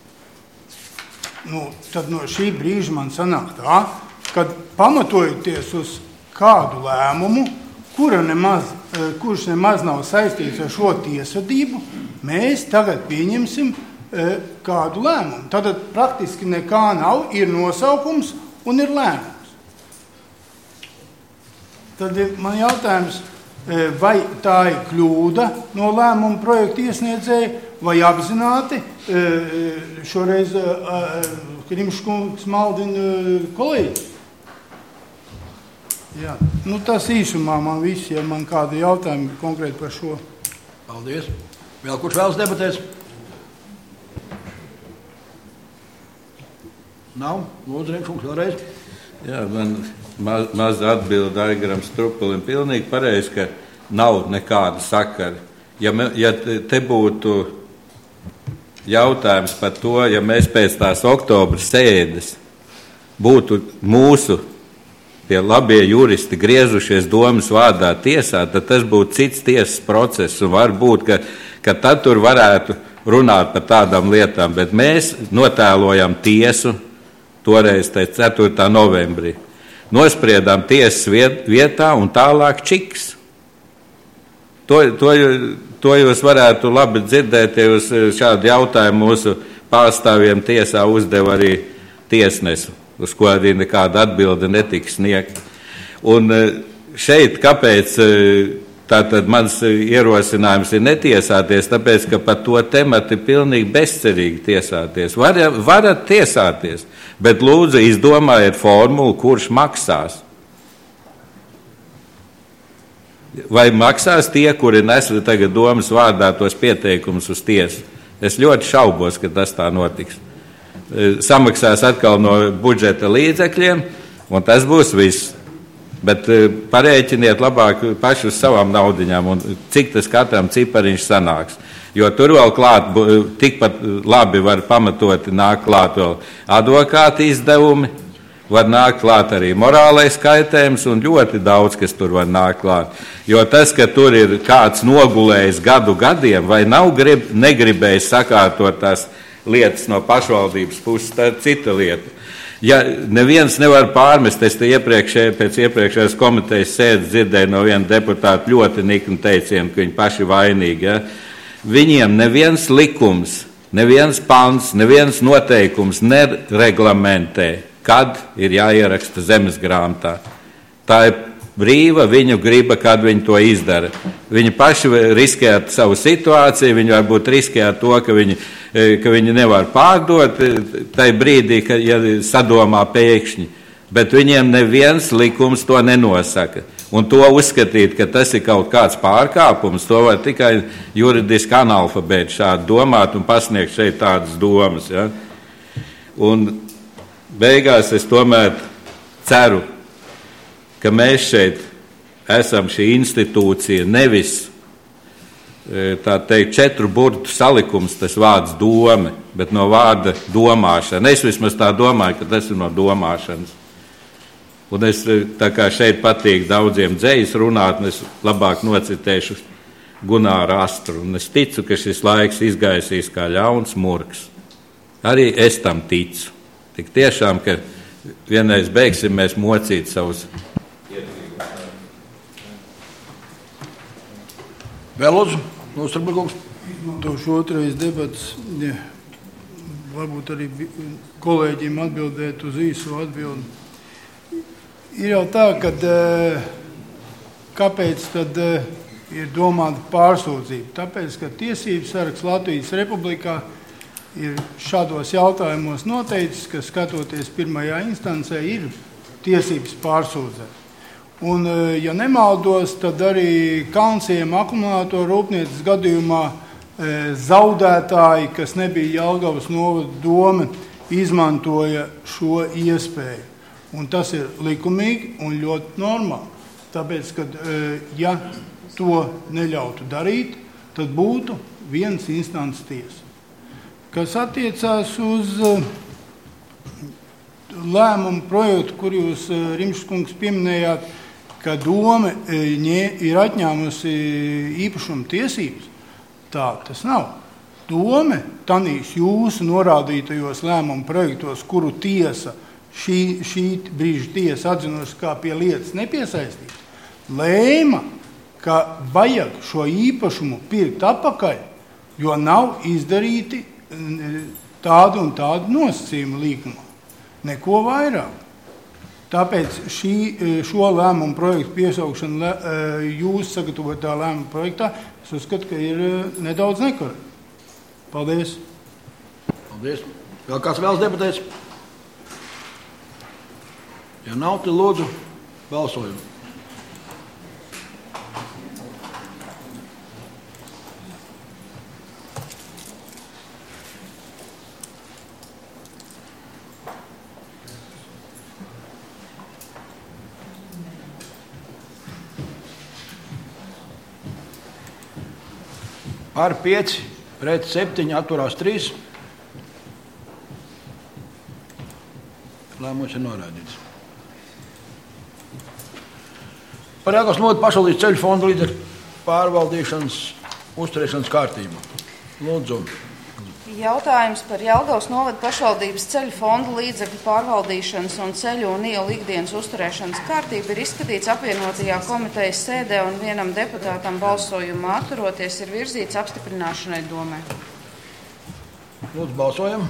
Tad no šī brīža man sanāk tā, kad pamatojoties uz kādu lēmumu, kurš nemaz nav saistīts ar šo tiesvedību, mēs tagad pieņemsim kādu lēmumu. Tātad praktiski nekā nav, ir nosaukums un ir lēmums. Tad man jautājums, vai tā ir kļūda no lēmuma projekta iesniedzēja, vai apzināti šoreiz Rimškungs maldina kolēģi? Jā, tas īsumā man viss, ja man kādi jautājumi konkrēti par šo.
Paldies. Vēl kurš vēlas debatēs? Nav? Lūdzu, Rimškungs, vēlreiz.
Jā, man maz atbildi Aigaram Strupelim. Pilnīgi pareizi, ka nav nekāda sakara. Ja te būtu jautājums par to, ja mēs pēc tās oktobra sēdes būtu mūsu tie labie juristi griezušies domas vārdā tiesā, tad tas būtu cits tiesas process, un var būt, ka tad tur varētu runāt par tādām lietām, bet mēs notēlojam tiesu, toreiz 4. novembrī. Nospriedām tiesas vietā un tālāk čiks. To jūs varētu labi dzirdēt, ja jūs šādu jautājumu mūsu pārstāvjiem tiesā uzdeva arī tiesnesi, uz ko arī nekāda atbilde netika sniegta. Un šeit, kāpēc tātad mans ierosinājums ir netiesāties, tāpēc, ka par to tematu ir pilnīgi bezcerīgi tiesāties. Varat tiesāties, bet lūdzu izdomājiet formulu, kurš maksās. Vai maksās tie, kuri nes tagad domas vārdā tos pieteikumus uz tiesu? Es ļoti šaubos, ka tas tā notiks. Samaksās atkal no budžeta līdzekļiem, un tas būs viss. Bet parēķiniet labāk paši uz savām naudiņām, un cik tas katram cipariņš sanāks. Jo tur vēl klāt, tikpat labi var pamatoti nāk klāt vēl advokāti izdevumi, var nākt klāt arī morālais kaitējums, un ļoti daudz, kas tur var nākt klāt. Jo tas, ka tur ir kāds nogulējis gadiem, vai negribējis sakārtot tās lietas no pašvaldības puses, tā ir cita lieta. Ja neviens nevar pārmest, es te pēc iepriekšējās komitejas sēdes dzirdēju no viena deputāta ļoti niknu teicienu, ka viņi paši vainīgi. Ja? Viņiem neviens likums, neviens pants, neviens noteikums nereglamentē, kad ir jāieraksta zemes grāmatā. Tā ir brīva viņu griba, kad viņi to izdara. Viņi paši riskē ar savu situāciju, viņi varbūt riskē ar to, ka viņi nevar pārdot tai brīdī, ja sadomā pēkšņi. Bet viņiem neviens likums to nenosaka. Un to uzskatīt, ka tas ir kaut kāds pārkāpums, to var tikai juridiski analfabēti šādi domāt un pasniegt šeit tādas domas. Ja? Un beigās es tomēr ceru, ka mēs šeit esam šī institūcija, nevis, tā teikt, 4 burtu salikums, tas vārds dome, bet no vārda domāšana. Es vismaz tā domāju, ka tas ir no domāšanas. Un es, tā kā šeit patīk daudziem dzejas runāt, un es labāk nocitēšu Gunāru Astru, un es ticu, ka šis laiks izgaisīs kā ļauns murgs. Arī es tam ticu. Tik tiešām, ka vienreiz beigsim mēs mocīt savus.
Vēl lūdzu, Strupeļkungs.
Došu otrais debats. Ja, varbūt arī kolēģiem atbildēt uz īsu atbildi. Ir jau tā, ka kāpēc tad ir domāta pārsūdzība? Tāpēc, ka tiesības sargs Latvijas Republikā ir šādos jautājumos noteicis, ka skatoties pirmajā instancē ir tiesības pārsūdzēt. Un, ja nemaldos, tad arī Kalnsiem akumulātoru rūpnieces gadījumā zaudētāji, kas nebija Jelgavas novada dome, izmantoja šo iespēju. Un tas ir likumīgi un ļoti normāli. Tāpēc, ka ja to neļautu darīt, tad būtu viens instants tiesa. Kas attiecās uz lēmumu projektu, kur jūs, Rimškungs, pieminējāt, ka dome ir atņēmusi īpašuma tiesības. Tā tas nav. Dome tanīs jūsu norādītajos lēmumu projektos, kuru tiesa, šī brīža tiesa atzinusi kā pie lietas nepiesaistīt, lēma, ka vajag šo īpašumu pirkt atpakaļ, jo nav izdarīti tādu un tādu nosacījumu līgumā. Neko vairāk. Tāpēc šo lēmumu projektu piesaukšana jūs sagatavotā lēmuma projektā, es uzskatu, ka ir nedaudz nekorekti. Paldies.
Paldies. Vēl kāds vēlas debatēs? Ja nav, tad lūdzu balsojumu. Par 5, pret 7, atturās 3. Lēmums ir norādīts. Par Jelgavas novada pašvaldības ceļu fonda līdzekļu pārvaldīšanas uzturēšanas kārtību. Lūdzu.
Jautājums par Jelgavas novada pašvaldības ceļu fonda līdzekļu pārvaldīšanas un ceļu un ielu ikdienas uzturēšanas kārtību ir izskatīts apvienotajā komitejas sēdē un vienam deputātam balsojumā atturoties ir virzīts apstiprināšanai domē.
Lūdzu, balsojam.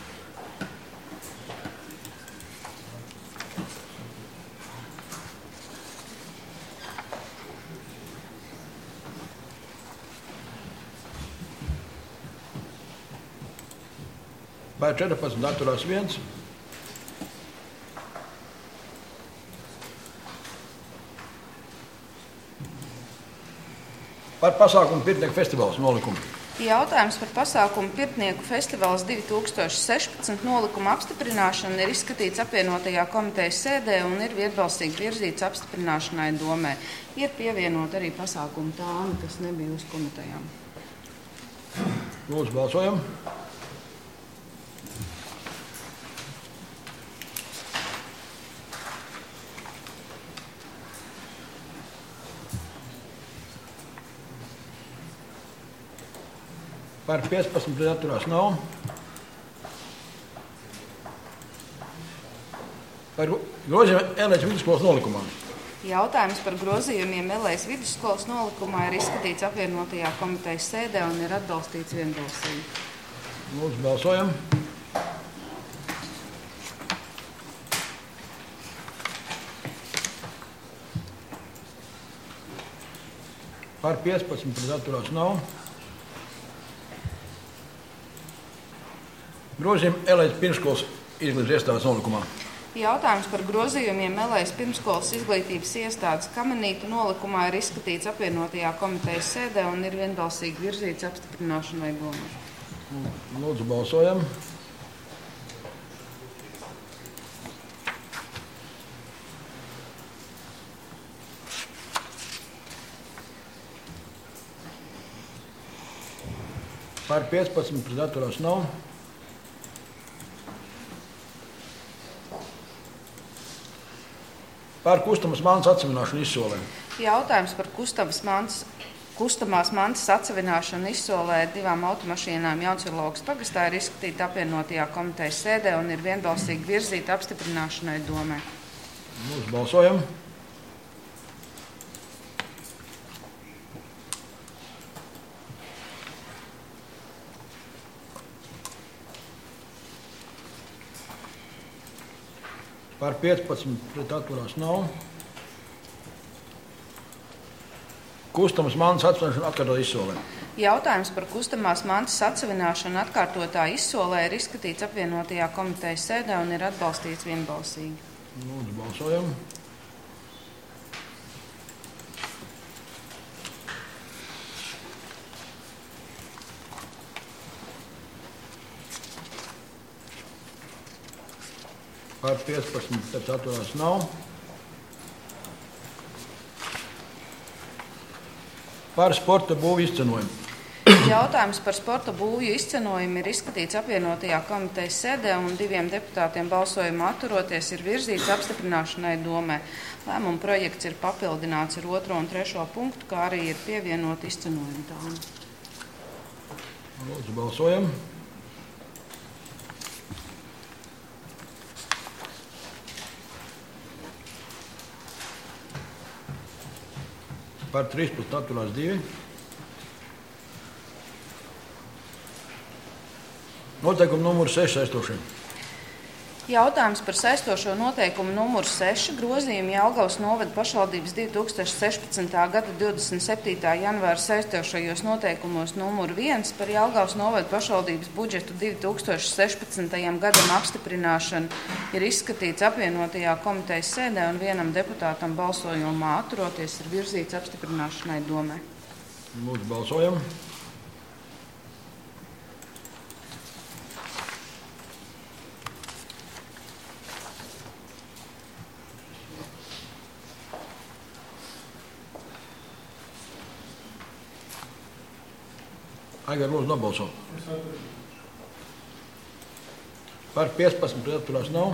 Par 14 atturās 1. Par pasākumu Pirtnieku festivāls nolikumu.
Jautājums par pasākumu Pirtnieku festivāls 2016 nolikuma apstiprināšanu ir izskatīts apvienotajā komitejas sēdē un ir vienbalsīgi virzīts apstiprināšanai domē. Ir pievienot arī pasākumu tāmi, kas nebija uz komitejām.
Lūdzu, balsojam. Par 15 pret atturās nav. Par grozījumiem Elējas vidusskolas nolikumā.
Jautājums par grozījumiem Elējas vidusskolas nolikumā ir izskatīts apvienotajā komitejas sēdē un ir atbalstīts vienbalsīgi.
Lūdzu, balsojam. Par 15 pret atturās nav. Grozījumi Elējas pirmsskolas izglītības iestādes nolikumā.
Jautājums par grozījumiem Elējas pirmsskolas izglītības iestādes Kamenītu nolikumā ir izskatīts apvienotajā komitejas sēdē un ir vienbalsīgi virzīts apstiprināšanai domē.
Lūdzu, balsojam. Par 15 pret atturās nav. Par kustamas mantas atsevināšanu izsolē.
Jautājums par kustamās mantas atsevināšanu izsolē 2 automašīnām Jaunsilaugas pagastā ir izskatīta apvienotajā komitejas sēdē un ir vienbalsīgi virzīta apstiprināšanai domē.
Lūdzu, balsojam. Par 15 pret atturās nav. Kustamas mantas atsevināšanu atkārtotā izsolē.
Jautājums par kustamās mantas atsevināšanu atkārtotā izsolē ir izskatīts apvienotajā komitejas sēdē un ir atbalstīts vienbalsīgi.
Lūdzu, balsojam. Par 15 pret atturās nav. Par sporta būvju izcenojumu.
Jautājums par sporta būvju izcenojumu ir izskatīts apvienotajā komitejas sēdē un 2 deputātiem balsojumā atturoties ir virzīts apstiprināšanai domē. Lēmuma projekts ir papildināts ar 2. un 3. punktu, kā arī ir pievienot izcenojumu tāmu.
Lūdzu, balsojam. Par 13 atturās 2. Noteikumu numuru 6 saistošiem.
Jautājums par saistošo noteikumu numuru 6 grozījumu Jelgavas novada pašvaldības 2016. gada 27. janvāra saistošajos noteikumos numuru 1 par Jelgavas novada pašvaldības budžetu 2016. gadam apstiprināšanu ir izskatīts apvienotajā komitejas sēdē un vienam deputātam balsojumā atturoties ir virzīts apstiprināšanai domē.
Lūdzu, balsojam. Aigar, lūdzu, nobalso. Par 15 pret atturās nav.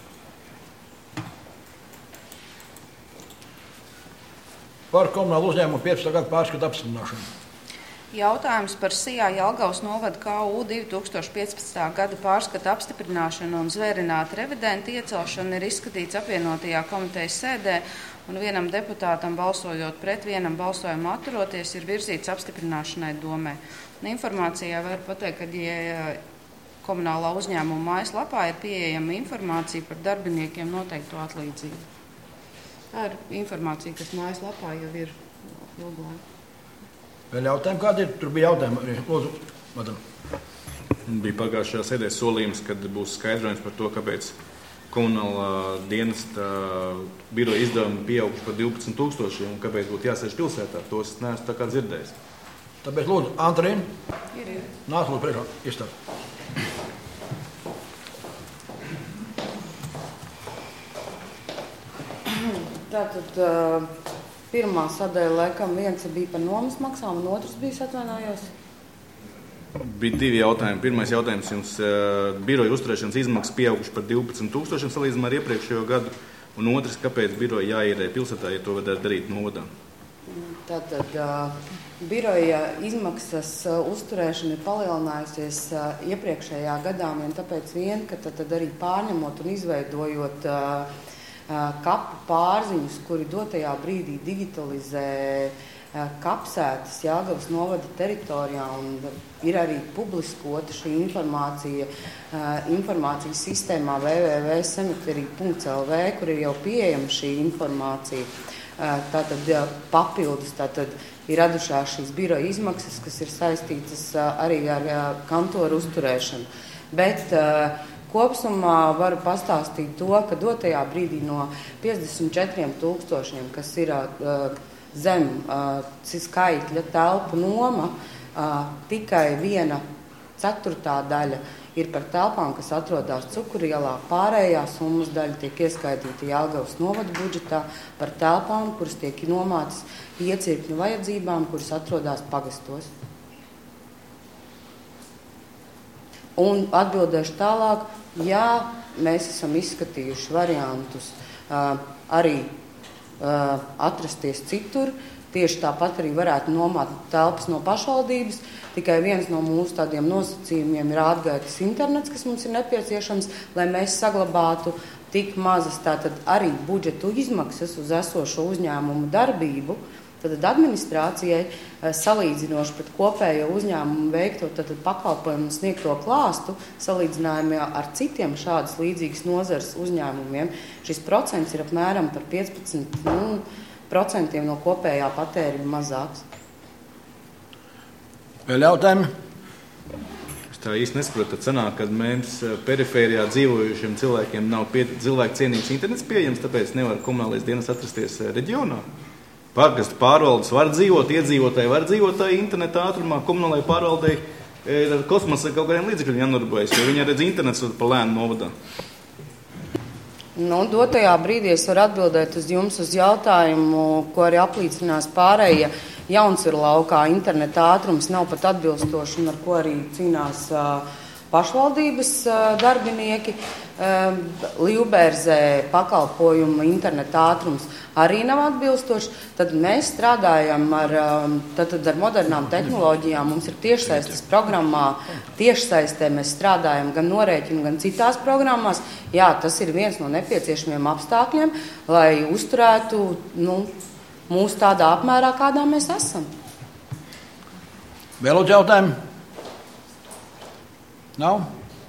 Par komunālu uzņēmumu 15. gadu pārskatu apstiprināšanu.
Jautājums par SIA Jelgavas novada KU 2015. gada pārskatu apstiprināšanu un zvērinātu revidentu iecelšanu ir izskatīts apvienotajā komitejas sēdē un vienam deputātam balsojot pret, vienam balsojumu atturoties ir virzīts apstiprināšanai domē. Informācijā var pateikt, ka ja komunālā uzņēmuma mājaslapā ir pieejama informācija par darbiniekiem noteikto atlīdzību. Tā ir informācija, kas mājaslapā jau ir ilgāk.
Vēl jautājumi kādi ir? Tur bija jautājumi arī. Lūdzu, madam.
Bija pagājušajā sēdē solījums, kad būs skaidrojums par to, kāpēc komunālā dienesta biroja izdevumi pieauguši par 12 000 un kāpēc būtu jāsēž pilsētā. Tos neesmu tā kā dzirdējis.
Tāpēc lūdzu, Antrīna, nāc lūdzu priekšā, iestād.
Tātad pirmā sadaļa laikam viens bija par nomas maksām un otrs bija, atvainājos.
Bija divi jautājumi. Pirmais jautājums jums biroja uzturēšanas izmaksas pieauguši par 12 000 salīdzinājumā ar iepriekšējo gadu. Un otrs, kāpēc biroja jāīrē pilsētā, ja to varētu darīt novadā?
Tātad biroja izmaksas uzturēšana ir palielinājusies iepriekšējā gadā, un tāpēc vien, ka tad arī pārņemot un izveidojot kapu pārziņus, kuri dotajā brīdī digitalizē kapsētas Jelgavas novada teritorijā, un ir arī publiskota šī informācija informācijas sistēmā www.cemetery.lv, kur ir jau pieejama šī informācija. Tātad papildus ir radušās šīs biroja izmaksas, kas ir saistītas arī ar kantoru uzturēšanu. Bet kopsumā varu pastāstīt to, ka dotajā brīdī no 54 000, kas ir zem skaitļa telpu noma, tikai 1/4 daļa ir par telpām, kas atrodas Cukurielā. Pārējā summas daļa tiek ieskaitīta Jelgavas novada budžetā par telpām, kuras tiek nomātas iecirkņu vajadzībām, kuras atrodas pagastos. Un atbildēšu tālāk, jā, mēs esam izskatījuši variantus arī atrasties citur. Tieši tāpat arī varētu nomāt telpas no pašvaldības. Tikai viens no mūsu tādiem nosacījumiem ir atgaitas internets, kas mums ir nepieciešams, lai mēs saglabātu tik mazas tātad arī budžetu izmaksas uz esošo uzņēmumu darbību. Tad administrācijai salīdzinoši pret kopējo uzņēmumu veikto pakalpojumu un sniegto klāstu salīdzinājumā ar citiem šādas līdzīgas nozares uzņēmumiem, šis procents ir apmēram par 15% no kopējā patēriņa mazāks.
Vēl jautājumi?
Es tā īsti nesaprotu, tad sanāk, kad mēs perifērijā dzīvojušiem cilvēkiem nav cilvēku cienīgs internets pieejams, tāpēc nevar komunālais dienas atrasties reģionā. Pagastu pārvaldes var dzīvot, iedzīvotāji var dzīvot interneta ātrumā, komunālajai pārvaldei ir ar kosmosa kaut kādiem līdzekļiem jānodarbojas, jo viņi redz internets pa lēnu novadā.
Dotajā brīdī es varu atbildēt uz jums uz jautājumu, ko arī aplīcinās pārējie. Jaunsviru laukā interneta ātrums nav pat atbilstoši, un ar ko arī cīnās pašvaldības darbinieki. Līvbērzē pakalpojumu interneta ātrums arī nav atbilstoši. Tad mēs strādājam ar modernām tehnoloģijām. Mums ir tiešsaistes programmā. Tiešsaistē mēs strādājam gan norēķinu, gan citās programmās. Jā, tas ir viens no nepieciešamiem apstākļiem, lai uzturētu mūs tādā apmērā, kādā mēs esam.
Vēl uz jautājumu? Nav?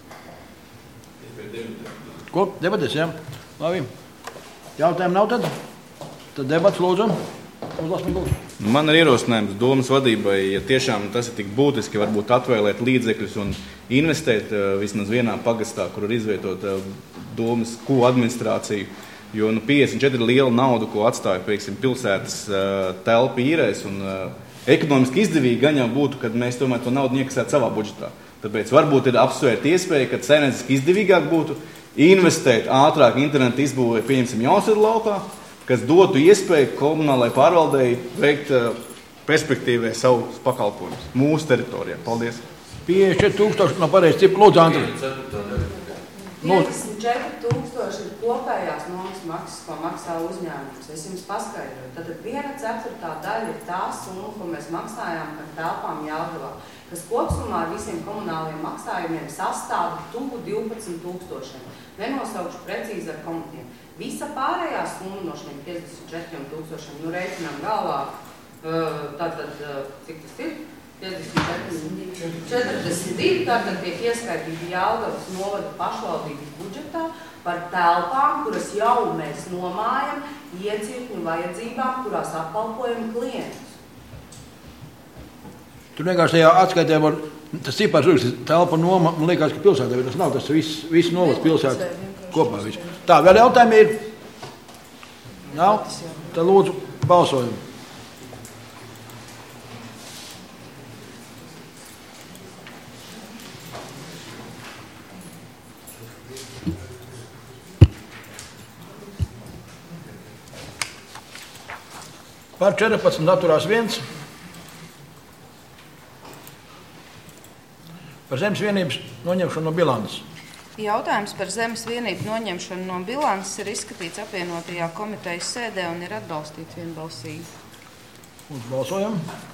Ko? Debates, jā? Labi. Jautājumu nav tad? Tad debats lūdzu.
Man ir ierosinājums domas vadībai, ja tiešām tas ir tik būtiski, varbūt atvēlēt līdzekļus un investēt vismaz vienā pagastā, kur ir izvietota domas administrāciju. Jo 54 liela nauda, ko atstāja pilsētas telpu īrēs, un ekonomiski izdevīgi gan jau būtu, kad mēs tomēr to naudu iekasētu savā budžetā. Tāpēc varbūt ir apsvērt iespēju, ka saimnieciski izdevīgāk būtu investēt ātrāk internetu izbūvē, pieņemsim Jaunsirdz laukā, kas dotu iespēju komunālajai pārvaldei veikt perspektīvē savus pakalpojumus mūsu teritorijā. Paldies!
54,000 no pareizi cipka. Lūdzu, Andri.
54,000 ir kopējās nomas maksas, ko maksā uzņēmums. Es jums paskaidroju. Tad 1/4 daļa ir tā summa, ko mēs maksājām par telpām Jelgavā, kas kopsumā ar visiem komunāliem maksājumiem sastāv tuvu 12,000. Nenosaukšu precīzi ar komatiem. Visa pārējā summa no šiem 54,000, reiķinām galvā, tātad, cik tas ir? 42, tātad tiek ieskaitīti Jelgavas novada pašvaldības budžetā par telpām, kuras jau mēs nomājam iecirkņu vajadzībām, kurās apkalpojam klientus.
Tur vienkārši tajā atskaitē var, tas cipars rakstīs telpa noma, man liekas, ka pilsētā, bet tas nav, tas viss novads pilsētā kopā. Viss. Tā, vēl jautājumi ir? Nav? Tad lūdzu balsojumu. Par 14 atturās 1. Par zemes vienības noņemšanu no bilances.
Jautājums par zemes vienību noņemšanu no bilances ir izskatīts apvienotajā komitejas sēdē un ir atbalstīts vienbalsīgi.
Lūdzu, balsojam.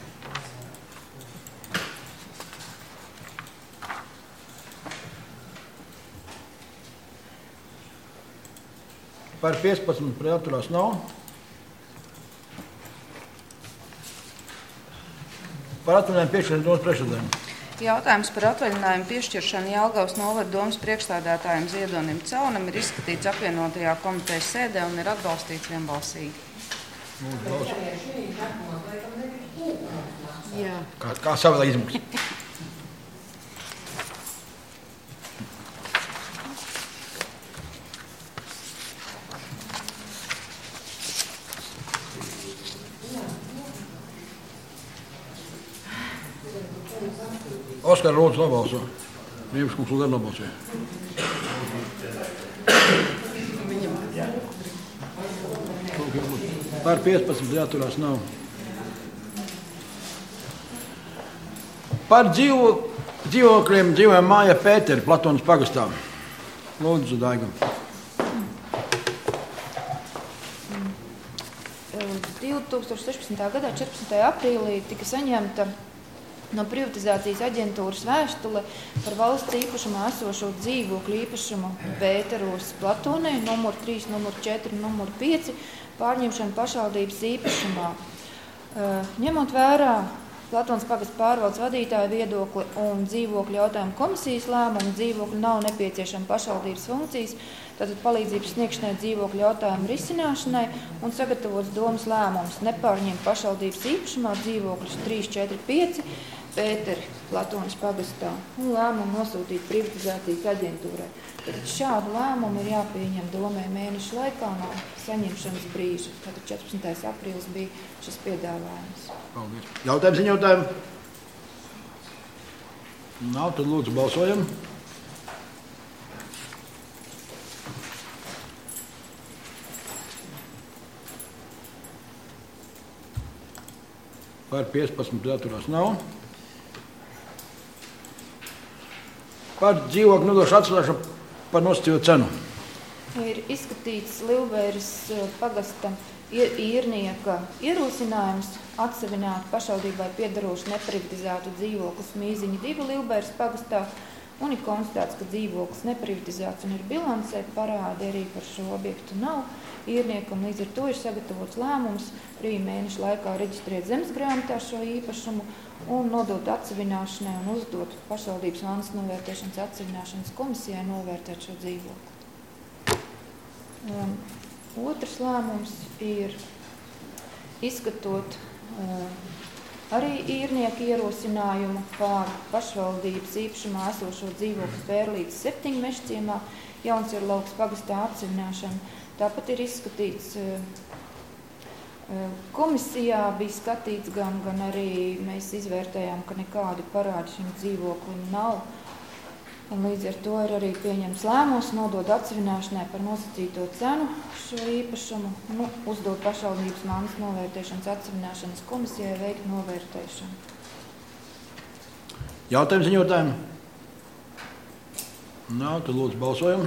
Par 15 pret atturās nav. Par atvaļinājumu piešķiršanu domas priekšsēdētājiem.
Jautājums par atvaļinājumu piešķiršanu Jelgavas novada domas priekšstādātājam Ziedonim Caunam ir izskatīts apvienotajā komitejas sēdē un ir atbalstīts vienbalsīgi.
Kā savā izmaksā? Oskar, lūdzu, nobalso. Rīvas kungs, lūdzu, nobalsoja. Par 15 jāturās nav. Par dzīvokļiem dzīvojam māja Pēteri, Platonas pagastā. Lūdzu, Daigam.
2016. gadā 14. aprīlī tika saņemta no privatizācijas aģentūras vēstule par valsts īpašumā esošo dzīvokļu īpašumu Pēteros Platonē, numur 3, numur 4, numur 5, pārņemšanu pašvaldības īpašumā. Ņemot vērā Platonas pagasta pārvaldes vadītāja viedokli un dzīvokļu jautājumu komisijas lēmumu, dzīvokļu nav nepieciešama pašvaldības funkcijas, tātad palīdzības sniegšanai dzīvokļu jautājumu risināšanai un sagatavots domas lēmums nepārņemt pašvaldības īpašumā dzīvokļus 3, 4, 5, Pēteri, Platonas pagastā un lēmumu nosūtīt privatizācijas aģentūrai. Tad šādu lēmumu ir jāpieņem domē mēnešu laikā no saņemšanas brīža. Tātad 14. aprīlis bija šis piedāvājums.
Paldies. Jautājums, ziņotājumi? Nav, tad lūdzu balsojam. Par 15 atturās nav. Par dzīvokļu nodošu atcelšanu par nosacīto cenu.
Ir izskatīts Livbēras pagasta īrnieka ierosinājums atsevināt pašvaldībai piedarošu neprivatizētu dzīvokli Smīziņa 2 Livbēras pagastā un ir konstatēts, ka dzīvoklis neprivatizēts un ir bilancē, parādi arī par šo objektu nav īrniekam, līdz ar to ir sagatavots lēmums 3 mēnešu laikā reģistrēt zemesgrāmatā šo īpašumu un nodot atsevināšanai un uzdot pašvaldības valdes novērtēšanas atsevināšanas komisijai novērtēt šo dzīvokli. Otrs lēmums ir izskatot arī īrnieku ierosinājumu par pašvaldības īpašumā esošo dzīvokli Pērlītes 7 Mežciemā, Jaunsierlaukas pagastā atsevināšana. Tāpat ir izskatīts komisijā, bija skatīts gan arī mēs izvērtējām, ka nekādi parādi šim dzīvoklim nav. Un līdz ar to ir arī pieņems lēmums nodot atsevināšanai par nosacīto cenu šo īpašumu, uzdot pašvaldības mantas novērtēšanas atsevināšanas komisijai veikt novērtēšanu.
Jautājums ziņotājiem? Nav, tad lūdzu balsojam.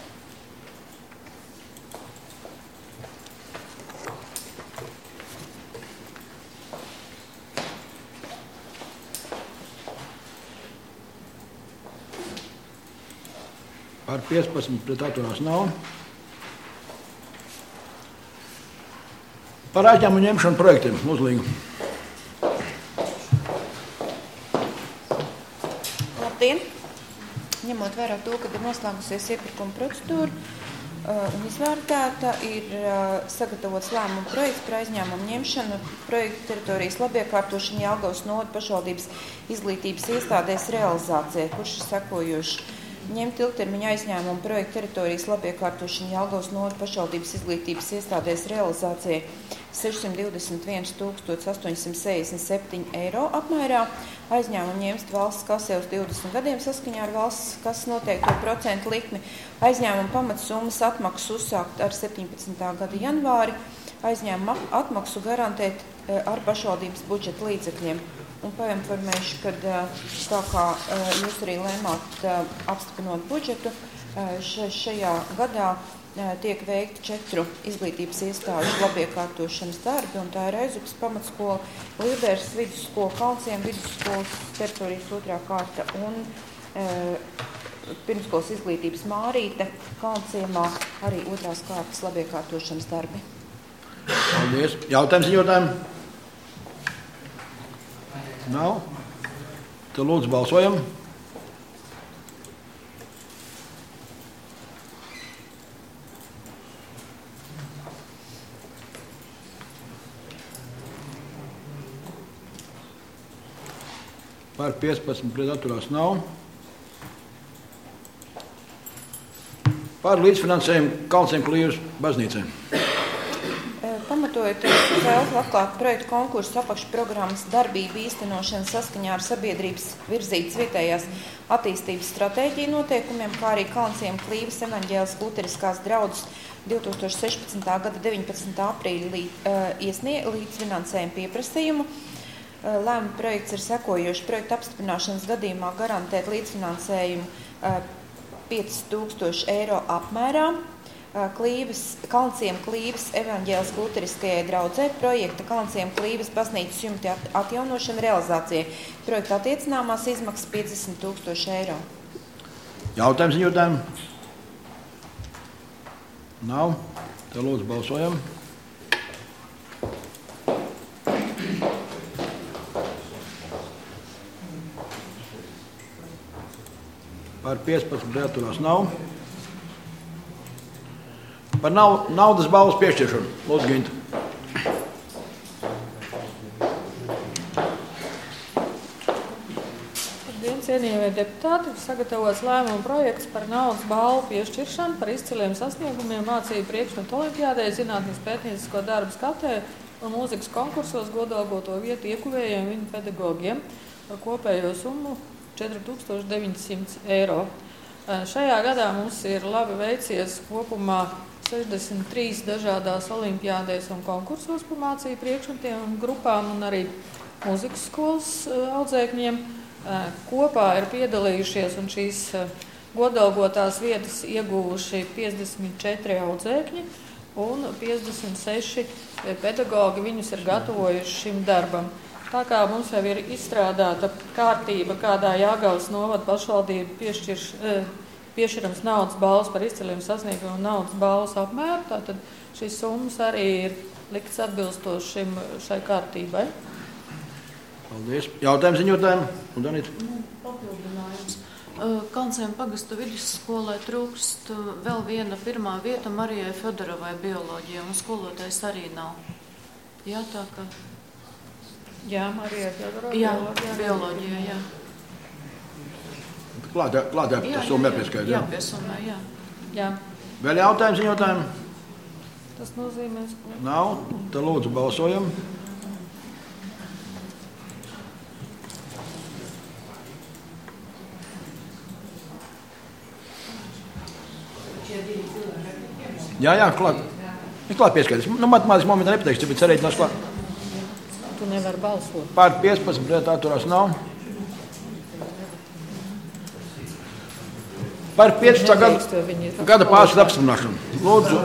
Par 15 pret atturās nav. Par aizņēmumu ņemšanu projektiem uzlīgu.
Labdien! Ņemot vērā to, kad ir noslēgusies iepirkuma procedūra un izvērtēta, ir sagatavots lēmuma projekts par aizņēmumu ņemšanu projektu teritorijas labiekārtošanu Jelgavas novada pašvaldības izglītības iestādēs realizācijai, kurš ir sekojošs. Ņemt ilgtermiņa aizņēmumu projektu teritorijas labiekārtošanu Jelgavas novada pašvaldības izglītības iestādēs realizācijai 621 867 eiro apmērā. Aizņēmumu ņemst valsts kasē uz 20 gadiem saskaņā ar valsts kases noteikto procentu likmi. Aizņēmumu pamatsummas atmaksu uzsākt ar 17. gada janvāri. Aizņēmumu atmaksu garantēt ar pašvaldības budžeta līdzekļiem. Un painformēšu, ka tā kā jūs arī lēmāt apstiprinot budžetu, šajā gadā tiek veikti 4 izglītības iestāžu labiekārtošanas darbi, un tā ir Reizupas pamatskola, Līderes vidusskola, Kalnciem vidusskolas teritorijas 2. kārta un pirmskolas izglītības Mārīte, Kalnciemā arī 2. kārtas labiekārtošanas darbi.
Paldies. Jautājums ziņotājiem? Nav. Tad lūdzu balsojam. Par 15 pret atturās nav. Par līdzfinansējumu Kalnciem Klīvas baznīcai.
Pamatojot vēlku atklāt projektu konkursu apakšprogrammas darbību īstenošanu saskaņā ar sabiedrības virzītas vietējās attīstības stratēģiju noteikumiem, kā arī Kalnciem Klīvas evaņģēliskās luteriskās draudzes 2016. gada 19. aprīļa līdzfinansējumu pieprasījumu. Lēmuma projekts ir sekojošs. Projekta apstiprināšanas gadījumā garantēt līdzfinansējumu 5000 eiro apmērā. Kalnciem Klīvas evaņģēliskās luteriskajai draudzē projekta Kalnciem Klīvas baznīcas jumta atjaunošana realizācijai. Projekta attiecināmās izmaksas 50 000 eiro.
Jautājums ziņotājiem? Nav. Tad lūdzu balsojam. Par 15 pret atturās nav. Par naudas balvas piešķiršanu. Lūdzu, Ginta.
Labdien, cienījamie deputāti! Sagatavots lēmuma projekts par naudas balvu piešķiršanu par izciliem sasniegumiem mācību priekšmetu olimpiādē, zinātnes pētniecisko darbu skatē un mūzikas konkursos godalgoto vietu iekuvējiem viņu pedagogiem par kopējo summu 4900 eiro. Šajā gadā mums ir labi veicies kopumā 63 dažādās olimpiādēs un konkursos par mācību priekšmetiem un grupām un arī mūzikas skolas audzēkņiem. Kopā ir piedalījušies un šīs godalgotās vietas ieguvuši 54 audzēkņi un 56 pedagogi viņus ir gatavojuši šim darbam. Tā kā mums jau ir izstrādāta kārtība, kādā Jāgavas novada pašvaldība piešķirams naudas balvas par izciliem sasniegumiem un naudas balvas apmēru, tātad šīs summas arī ir likts atbilstoši šai kārtībai.
Paldies. Jautājums ziņotājiem. Un Danita.
Papildinājums. Kalnciem pagastu vidusskolai trūkst vēl viena pirmā vieta Marijai Fedorovai bioloģijai, un skolotājs arī nav. Jā, tā kā...
Jā, Marijai Fedorovai
bioloģijai, jā.
Klāt summa jāpieskaita.
Jā, piesumā, jā.
Jā.
Vēl jautājums ziņotājiem?
Tas nozīmē, ka...
Nav. Tad lūdzu balsojam. Jā, klāt. Ir klāt pieskaitīs. Matemātiski momentā nepateikšu, bet sarēķinās klāt.
Tu nevar balsot.
Pār 15 pret atturās nav. Par 15. gada pārskatu apstiprināšanu.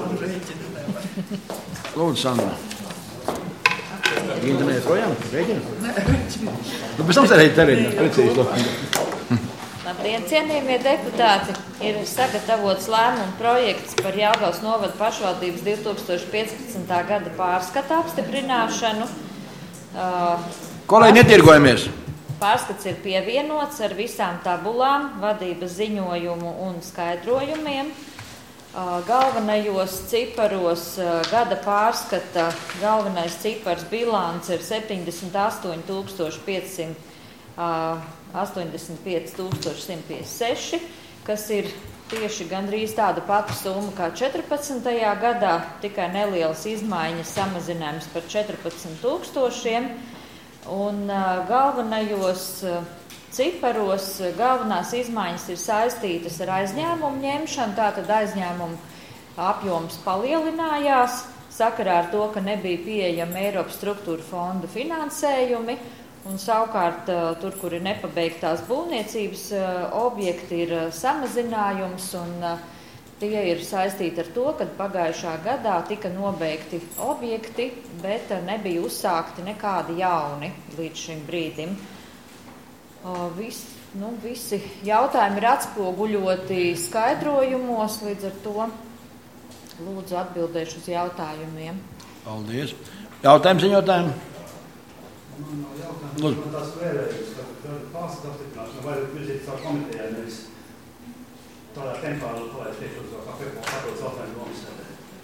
Lūdzu, Sandra. Internet projām? Rēķina? Nu, pēc tam sarēķina. Precīzi.
Labdien, cienījamie deputāti! Ir sagatavots lēmuma projekts par Jāgavas novada pašvaldības 2015. gada pārskata apstiprināšanu.
Kolēģi, netirgojamies!
Pārskats ir pievienots ar visām tabulām, vadības ziņojumu un skaidrojumiem. Galvenajos ciparos gada pārskata galvenais cipars bilants ir 78,585,156, kas ir tieši gandrīz tāda pati summa kā 14. gadā, tikai nelielas izmaiņas, samazinājums par 14,000. Un galvenajos ciparos galvenās izmaiņas ir saistītas ar aizņēmumu ņemšanu, tātad aizņēmumu apjoms palielinājās sakarā ar to, ka nebija pieejami Eiropas struktūra fonda finansējumi, un savukārt tur, kur ir nepabeigtās būvniecības objekti, ir samazinājums, un tie ir saistīti ar to, ka pagājušā gadā tika nobeigti objekti, bet nebija uzsākti nekādi jauni līdz šim brīdim. Visi jautājumi ir atspoguļoti skaidrojumos, līdz ar to lūdzu atbildēšu uz jautājumiem.
Paldies. Jautājums ziņotājiem?
Man tās vēlējums, ka pārskatu apstiprināšana vajag virzīt savu komitejā, nevis tādā tempā, lai tiešos kā papildus jautājumu komisijā.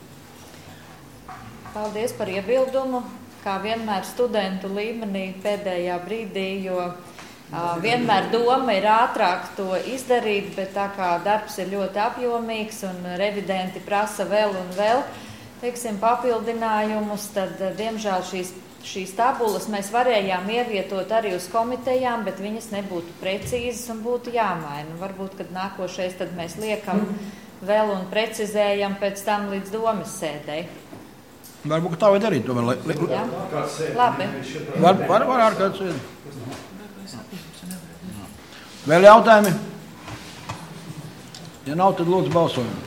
Paldies par iebildumu, kā vienmēr studentu līmenī pēdējā brīdī, jo vienmēr doma ir ātrāk to izdarīt, bet tā kā darbs ir ļoti apjomīgs un revidenti prasa vēl un vēl, teiksim, papildinājumus, tad, diemžēl, šīs tabulas mēs varējām ievietot arī uz komitejām, bet viņas nebūtu precīzas un būtu jāmaina. Varbūt, kad nākošais tad mēs liekam vēl un precizējam pēc tam līdz domas sēdei.
Varbūt, ka tā vajag darīt.
Jā, labi.
Var ārkārt sēdi. Vēl jautājumi? Ja nav, tad lūdzu balsojumu.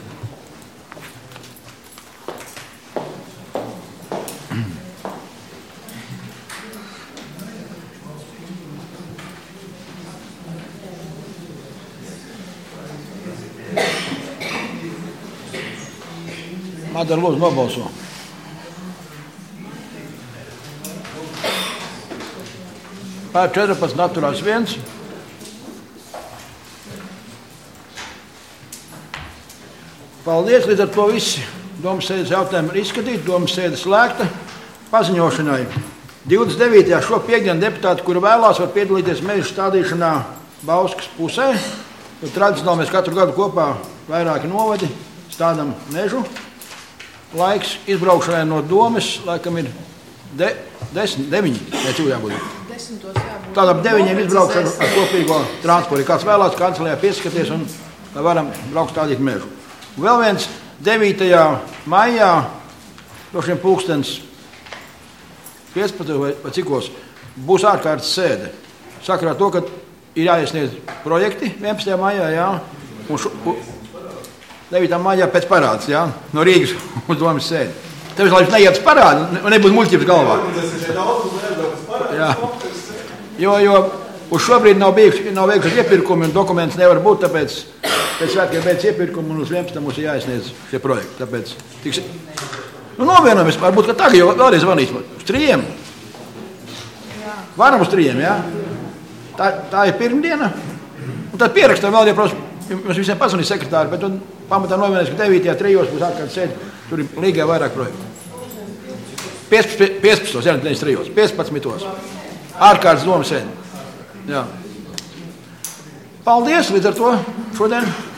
Madara, lūdzu, nobalso. Pār 14 atturās 1. Paldies, līdz ar to visi domas sēdes jautājumi ir izskatīti, domas sēde slēgta. Paziņošanai 29. šo piekdienu deputāti, kuri vēlās, var piedalīties meža stādīšanā Bauskas pusē. Tradicionāli mēs katru gadu kopā vairāki novadi stādam mežu. Laiks izbraukšanai no domas, laikam ir 9, cik jābūt.
10 jābūt.
Tātad 9 izbraukšanu ar kopīgo transportu. Kāds vēlās kancelējā pieskaties un varam braukt stādīt mežu. Un vēl viens 9. maijā, droši vien pulkstens 15 vai cikos, būs ārkārtas sēde. Sakarā to, ka ir jāiesniedz projekti 11. maijā, jā, un 9. maijā pēc parāds, jā, no Rīgas uz domas sēdi. Tevis, lai neiet uz parādu, nebūtu muļķības galvā. Jā. Jo uz šobrīd nav veikts iepirkumi un dokuments nevar būt, tāpēc pēc svētkiem beidz iepirkumu un uz 11. mums ir jāizsniedz šie projekti. Tāpēc novienojamies, varbūt, ka tagad jau vēlreiz zvanīs uz 3. Varam uz 3, jā? Tā ir pirmdiena. Un tad pierakstam vēl, ja, protams, jums visiem pazvanīs sekretāri, bet pamatā novienojamies, ka 9. 3. būs ārkārtas sēde, tur ir līgai vairāk projektu. 15. jā, 3. 15. Ārkārtas domas sēde. Jā. Paldies līdz ar to šodien.